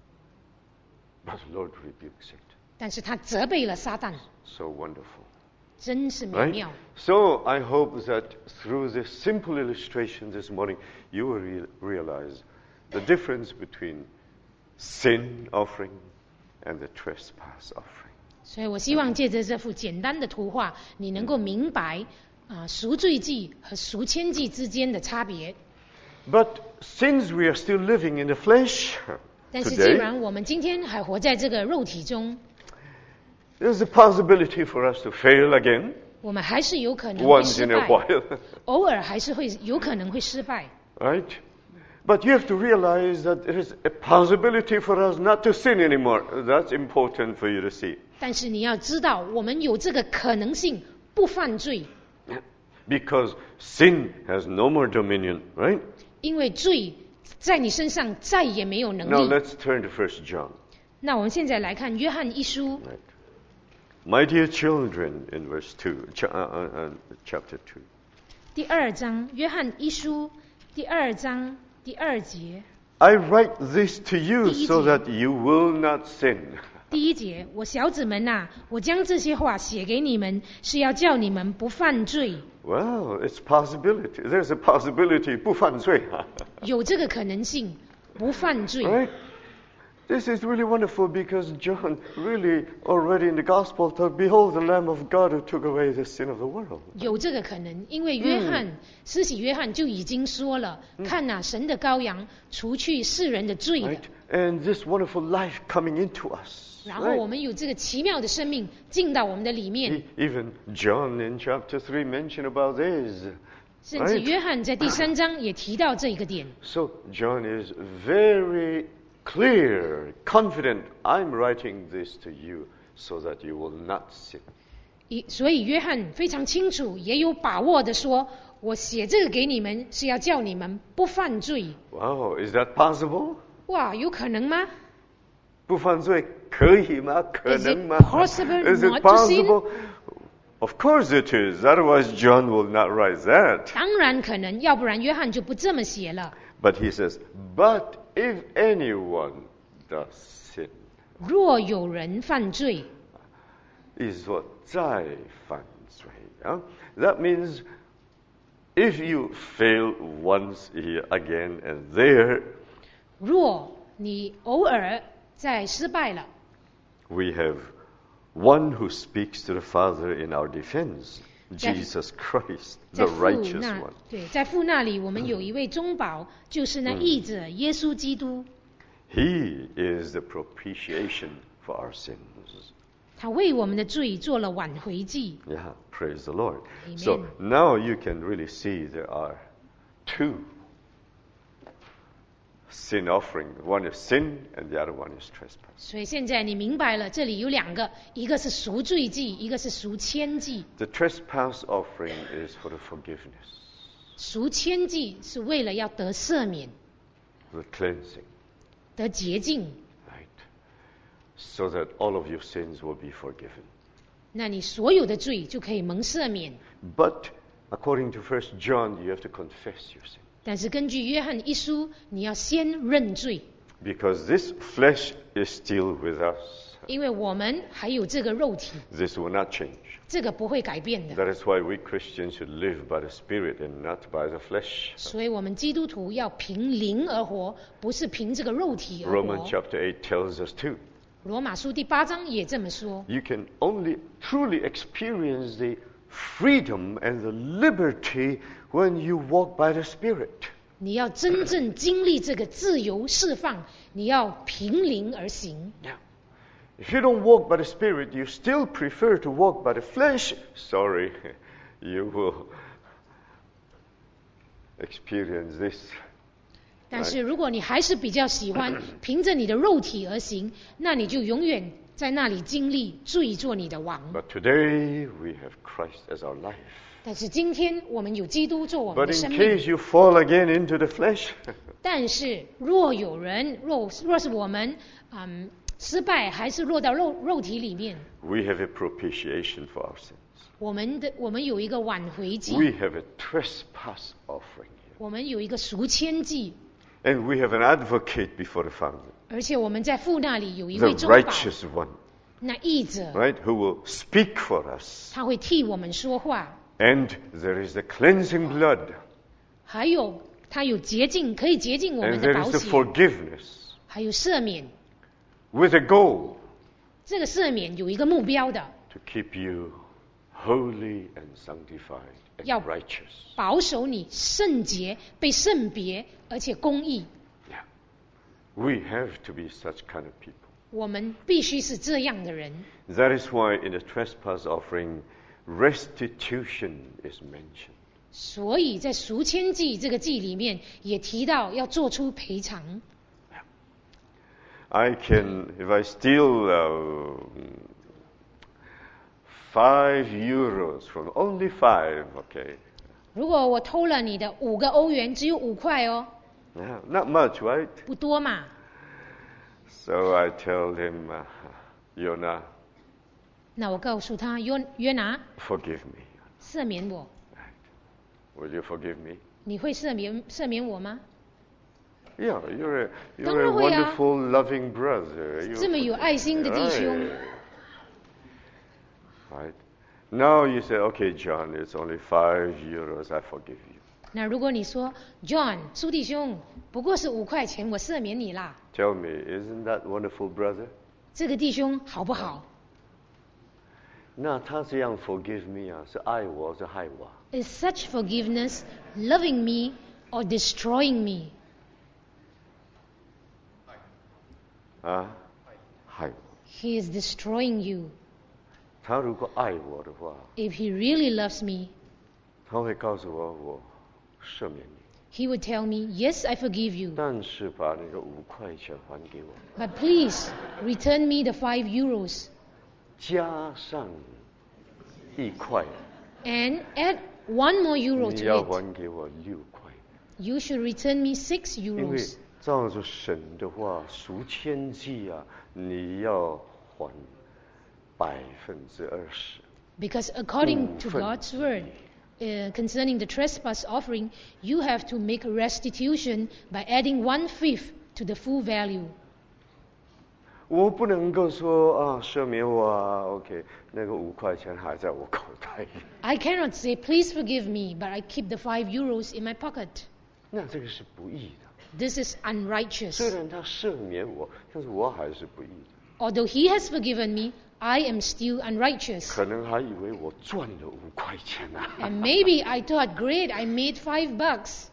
but the Lord rebuked Satan. 但是他责备了撒旦， So wonderful. 真是美 Right? 妙。 So I hope that through this simple illustration this morning, you will re- realize the difference between sin offering and the trespass offering. 所以我希望借着这幅简单的图画，你能够明白啊、呃、赎罪祭和赎愆祭之间的差别。 But since we are still living in the flesh 但是既 today, 然我们今天还活在这个肉体中， there's a possibility for us to fail again 我们还是有可能会 once 失 in a 败， while. 偶尔还是会有可能会失败。 Right? But you have to realize that there is a possibility for us not to sin anymore. That's important for you to see. 但是你要知道，我们有这个可能性不犯罪， Because sin has no more dominion, right? 因为罪在你身上再也没有能 Now 力。 let's turn to First John. 那我们现在来看约翰一书， Right. My dear children, in verse two, ch- uh, uh, uh, chapter two. 第二章，约翰一书第二章第二节， I write this to you 第一节。 so that you will not sin. 第一节，我小子们呐、啊，我将这些话写给你们，是要叫你们不犯罪。 Well, it's possibility. There's a possibility. 不犯罪. 有这个可能性，不犯罪。 Right? This is really wonderful because John really already in the gospel thought, behold the Lamb of God who took away the sin of the world. 有这个可能，因为约翰，施洗约翰就已经说了，看呐、神的羔羊，除去世人的罪的。 Right? And this wonderful life coming into us. 然后 right? 我们有这个奇妙的生命进到我们的里面， E- Even John in chapter three mentioned about this. 甚至 right? 约翰在第三章也提到这一个点。 So John is very clear, confident. I'm writing this to you so that you will not sin. 一所以约翰非常清楚，也有把握的说，我写这个给你们是要叫你们不犯罪。 Wow, is that possible? 哇，有可能吗？ 不犯罪可以吗？可 Is 能 it 吗？ possible Is it not to sin? possible? Of course it is. Otherwise John will not write that. 当然可能，要不然约翰就不这么写了。 But he says, but if anyone does sin, 若有人犯罪， is what 再犯罪. Huh? That means if you fail once here, again, and there, 若你偶尔再失败了， we have one who speaks to the Father in our defense, Jesus Christ, 在 the 父 righteous 那 one. 对，在父那里，我们有一位中保，就是那义者耶稣基督， He is the propitiation for our sins. 他为我们的罪做了挽回祭。 Yeah, praise the Lord. Amen. So now you can really see there are two sin offering. One is sin and the other one is trespass. 所以现在你明白了，这里有两个，一个是赎罪祭，一个是赎愆祭。 The trespass offering is for the forgiveness, 赎愆祭是为了要得赦免、 the cleansing, 得洁净， right? So that all of your sins will be forgiven. 那你所有的罪就可以蒙赦免。 But according to First John, you have to confess your sin. 但是根据约翰一书，你要先认罪， Because this flesh is still with us. 因为我们还有这个肉体， This will not change. 这个不会改变的。 That is why we Christians should live by the Spirit and not by the flesh. 所以我们基督徒要凭灵而活，不是凭这个肉体而 Romans 活。 chapter eight tells us too. 罗马书第八章也这么说。 You can only truly experience the freedom and the liberty when you walk by the Spirit. 你要真正经历这个自由释放，你要凭灵而行。 If you don't walk by the Spirit, you still prefer to walk by the flesh, sorry, you will experience this. 但是如果你还是比较喜欢凭着你的肉体而行，那你就永远在那里经历罪做你的王。 But today we have Christ as our life. 但是今天我们有基督做我们 But 的 in 生命。 case you fall again into the flesh, 但是若有人若若是我们嗯失败，还是落到肉肉体里面， we have a propitiation for our sins. 我们的我们有一个挽回祭， We have a trespass offering here. 我们有一个赎愆祭， And we have an advocate before the Father, 而且我们在父那里有一 the 位中保， righteous one, 那义者 right, who will speak for us. 他会替我们说话， And there is the cleansing blood. 还有它有洁净，可以洁净我 And 们的 there 宝 is the 血， forgiveness 还有赦免。 with a goal 这个赦免有一个目标的， to keep you holy and sanctified and 要 righteous. 保守你圣洁、被圣别，而且公义。 Yeah. We have to be such kind of people. 我们必须是这样的人。 That is why in the trespass offering, restitution is mentioned. 所以在赎愆祭这个祭里面，也提到要做出赔偿。 I can, if I steal uh, five euros from only five, okay, 如果我偷了你的五个欧元，只有五块哦， yeah, not much, right? 不多嘛。 So I tell him, uh, Yona, 那我告诉他，约约拿， forgive me. 赦免我。 Will you forgive me? 你会赦免赦免我吗？ Yeah, you're a, you're a 当然会啊。 wonderful, loving brother. You're 这么有爱心的弟兄。 Right. Now you say, okay, John, it's only five euros. I forgive you. 那如果你说 John 苏弟兄，不过是五块钱，我赦免你啦， Tell me, isn't that wonderful, brother? 这个弟兄好不好？ 那他这样 forgive me 啊，是爱我，是害我？ Is such forgiveness loving me or destroying me? 啊，害我。 He is destroying you. 他如果爱我的话， If he really loves me, 他会告诉我，我赦免你， he would tell me, yes, I forgive you, 但是把那个五块钱还给我， but please return me the five euros 加上一块， and add one more euro 你 to 要 it. 还给我六块。 You should return me six 因为 euros. 照着神的话，赎愆祭啊，你要还百分之二十。 Because according to 五分 God's word, uh, concerning the trespass offering, you have to make a restitution by adding one fifth to the full value. 我不能够说啊，赦免我啊 ，OK， 那个五块钱还在我口袋里， I cannot say, please forgive me, but I keep the five euros in my pocket. 那这个是不义的。 This is 虽 unrighteous. 然他赦免我，但是我还是不义的。 Although he has forgiven me, I am still unrighteous. 可能还以为我赚了五块钱啊。 And maybe I thought, great, I made five bucks.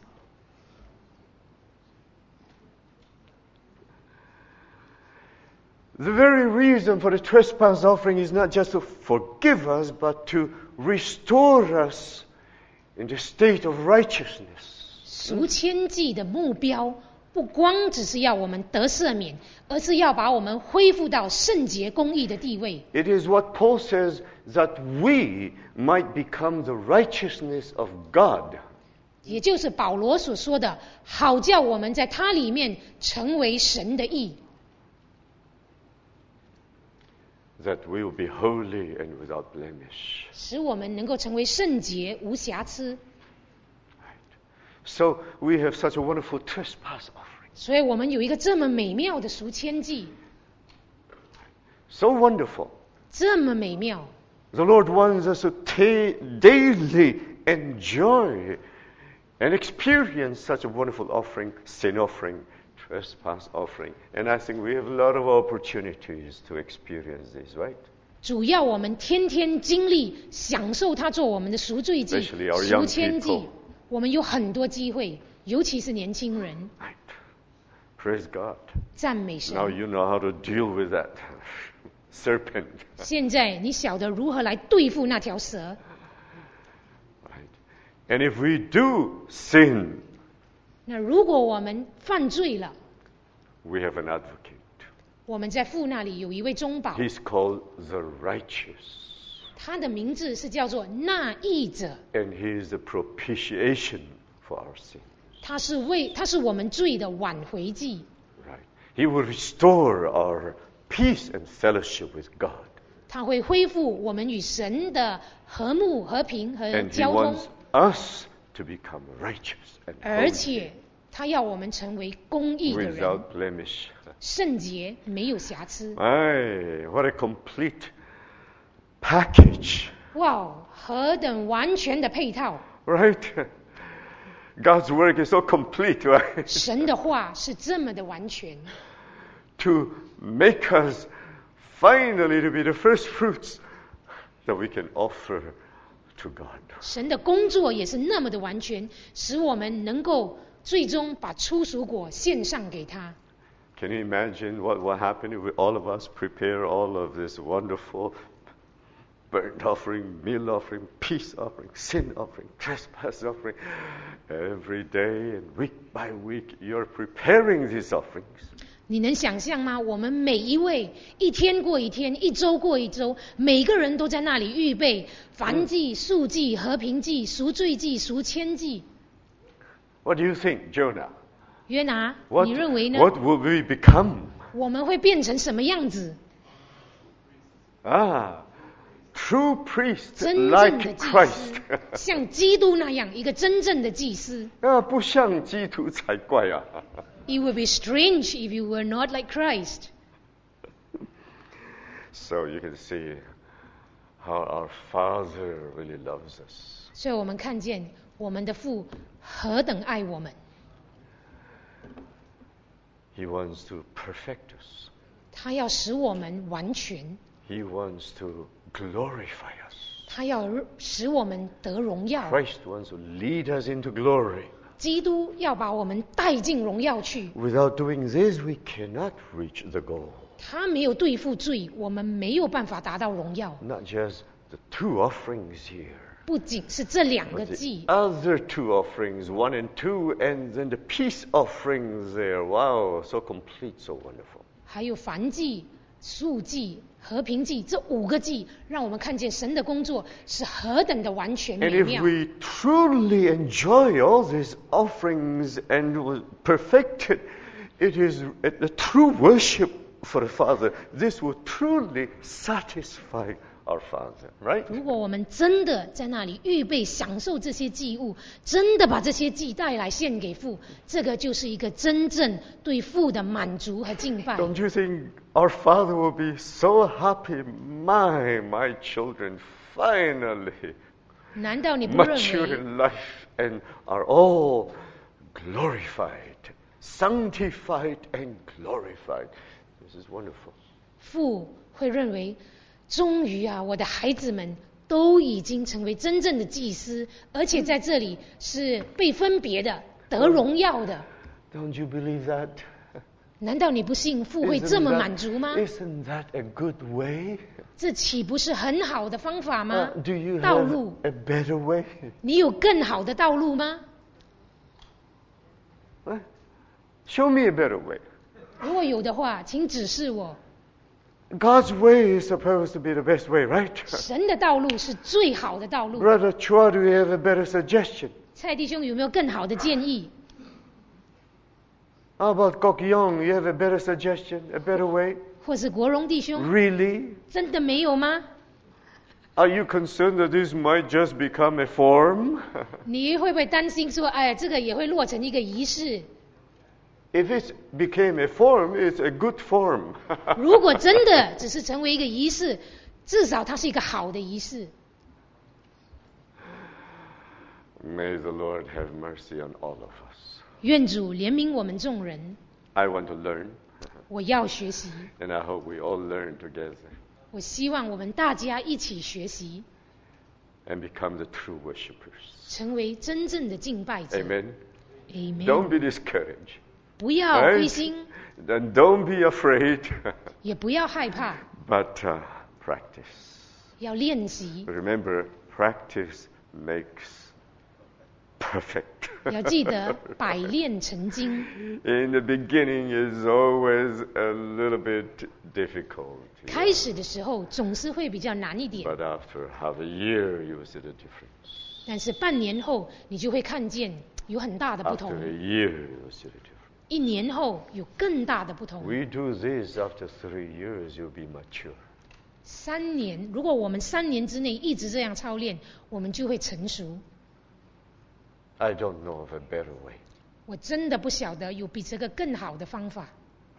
The very reason for the trespass offering is not just to forgive us, but to restore us in the state of righteousness. 赎愆祭的目标不光只是要我们得赦免，而是要把我们恢复到圣洁公义的地位。 It is what Paul says that we might become the righteousness of God. 也就是保罗所说的，好叫我们在他里面成为神的义， That we will be holy and without blemish. 使我们能够成为圣洁无瑕疵。 So we have such a wonderful trespass offering. 所以我们有一个这么美妙的赎愆祭， So wonderful. 这么美妙。 The Lord wants us to ta- daily enjoy and experience such a wonderful offering, sin offering, trespass offering. And I think we have a lot of opportunities to experience this, right? 主要我们天天经历、享受他做我们的赎罪祭、 Especially our 赎 young 愆祭 people.， 我们有很多机会，尤其是年轻人。 Right. Praise God. 赞美神 Now！you know how to deal with that serpent. 现在你晓得如何来对付那条蛇。 Right. And if we do sin, 那如果我们犯罪了， we have an advocate. 我们在父那里有一位中保， He's called the righteous. 他的名字是叫做那义者， And he is the propitiation for our sin. 他是为他是我们罪的挽回祭， Right. He will restore our peace and fellowship with God. 他会恢复我们与神的和睦、和平和 And he 交通， wants us to become righteous and 而 holy, 且他要我们成为公义的人， without blemish. 圣洁，没有瑕疵。 Aye, what a complete package. 哇，何等完全的配套！ Right? God's work is so complete, right? 神的话是这么的完全， To make us finally to be the first fruits that we can offer to God. 神的工作也是那么的完全，使我们能够最终把初熟果献上给他。 Can you imagine what will happen if we, all of us prepare all of this wonderful burnt offering, meal offering, peace offering, sin offering, trespass offering, every day and week by week you're preparing these offerings. 你能想象吗？我们每一位一天过一天，一周过一周，每个人都在那里预备燔祭、素祭、和平祭、赎罪祭、赎愆祭。 What do you think, Jonah? 约拿， What, 你认为呢？ what will we become? 我们会变成什么样子？ Ah, true priests 真正的 like 祭 Christ. 司，像基督那样一个真正的祭司。 啊，不像基督才怪啊。 It would be strange if you were not like Christ. So you can see how our Father really loves us. 所以我们看见我们的父何等爱我们， He wants to perfect us. 他要使我们完全， He wants to glorify us. 他要使我们得荣耀。 Christ wants to lead us into glory. 基督要把我们带进荣耀去。 Without doing this, we cannot reach the goal. 他没有对付罪，我们没有办法达到荣耀。 Not just the two offerings here, 不仅是这两个 but the 祭， other two offerings, one and two, and then the peace offerings there. Wow, so complete, so wonderful. 还有燔祭、素祭、和平祭这五个祭，让我们看见神的工作是何等的完全 And 美 if 妙。 we truly enjoy all these offerings and was perfected, it is a, a true worship for the Father. This will truly satisfy our Father, right? 如果我们真的在那里预备享受这些祭物，真的把这些祭带来献给父，这个就是一个真正对父的满足和敬拜。 Don't you think our Father will be so happy? My, my children finally 难道你不认 mature 为 in life and are all glorified, sanctified and glorified? This is wonderful. 父会认为，终于啊，我的孩子们都已经成为真正的祭司，而且在这里是被分别的，得荣耀的。 Don't you believe that? 难道你不信父会 Isn't 这么 that- 满足吗？ Isn't that a good way? 这岂不是很好的方法吗 Uh,？do you 道 have 路， a better way? 你有更好的道路吗？ Huh? Show me a better way. 如果有的话，请指示我。 God's way is supposed to be the best way, right? 神的道路是最好的道路。 Brother Chua, do you have a better suggestion? 蔡弟兄有没有更好的建议？ How about Kok Yong? You have a better suggestion, a better way? 或是国荣弟兄， Really? 真的没有吗？ Are you concerned that this might just become a form? 你会不会担心说，哎，这个也会落成一个仪式？ If it became a form, it's a good form. 如果真的只是成为一个仪式，至少它是一个好的仪式。 May the Lord have mercy on all of us. 愿主怜悯我们众人。 I want to learn, 我要学习， and I hope we all learn together 我希望我们大家一起学习， and become the true worshippers. 成为真正的敬拜者。 Amen. Amen Don't be discouraged. 不要 Right? 灰心， And don't be afraid, 也不要害怕， but uh, practice. 要练习。 Remember, practice makes perfect. 要记得百炼成金。 In the beginning is always a little bit difficult. 开始的时候总是会比较难一点， But after half a year, you will see the difference. 但是半年后你就会看见有很大的不 After 同， a year, you will see the difference. 一年后有更大的不同。 We do this after three years, you'll be mature. 三年，如果我们三年之内一直这样操练，我们就会成熟。 I don't know of a better way. 我真的不晓得有比这个更好的方法。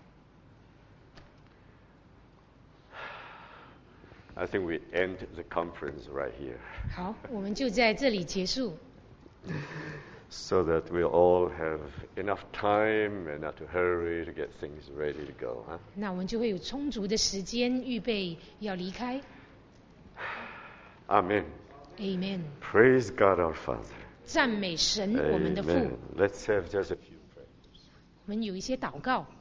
I think we end the conference right here. 好，我们就在这里结束。 so that we'll all have enough time and not to hurry to get things ready to go. Huh? 那我们就会有充足的时间预备要离开。 Amen. Amen。 Praise God our Father. 赞美神，我们的父。 Amen. Let's have just a few prayers. 我们有一些祷告。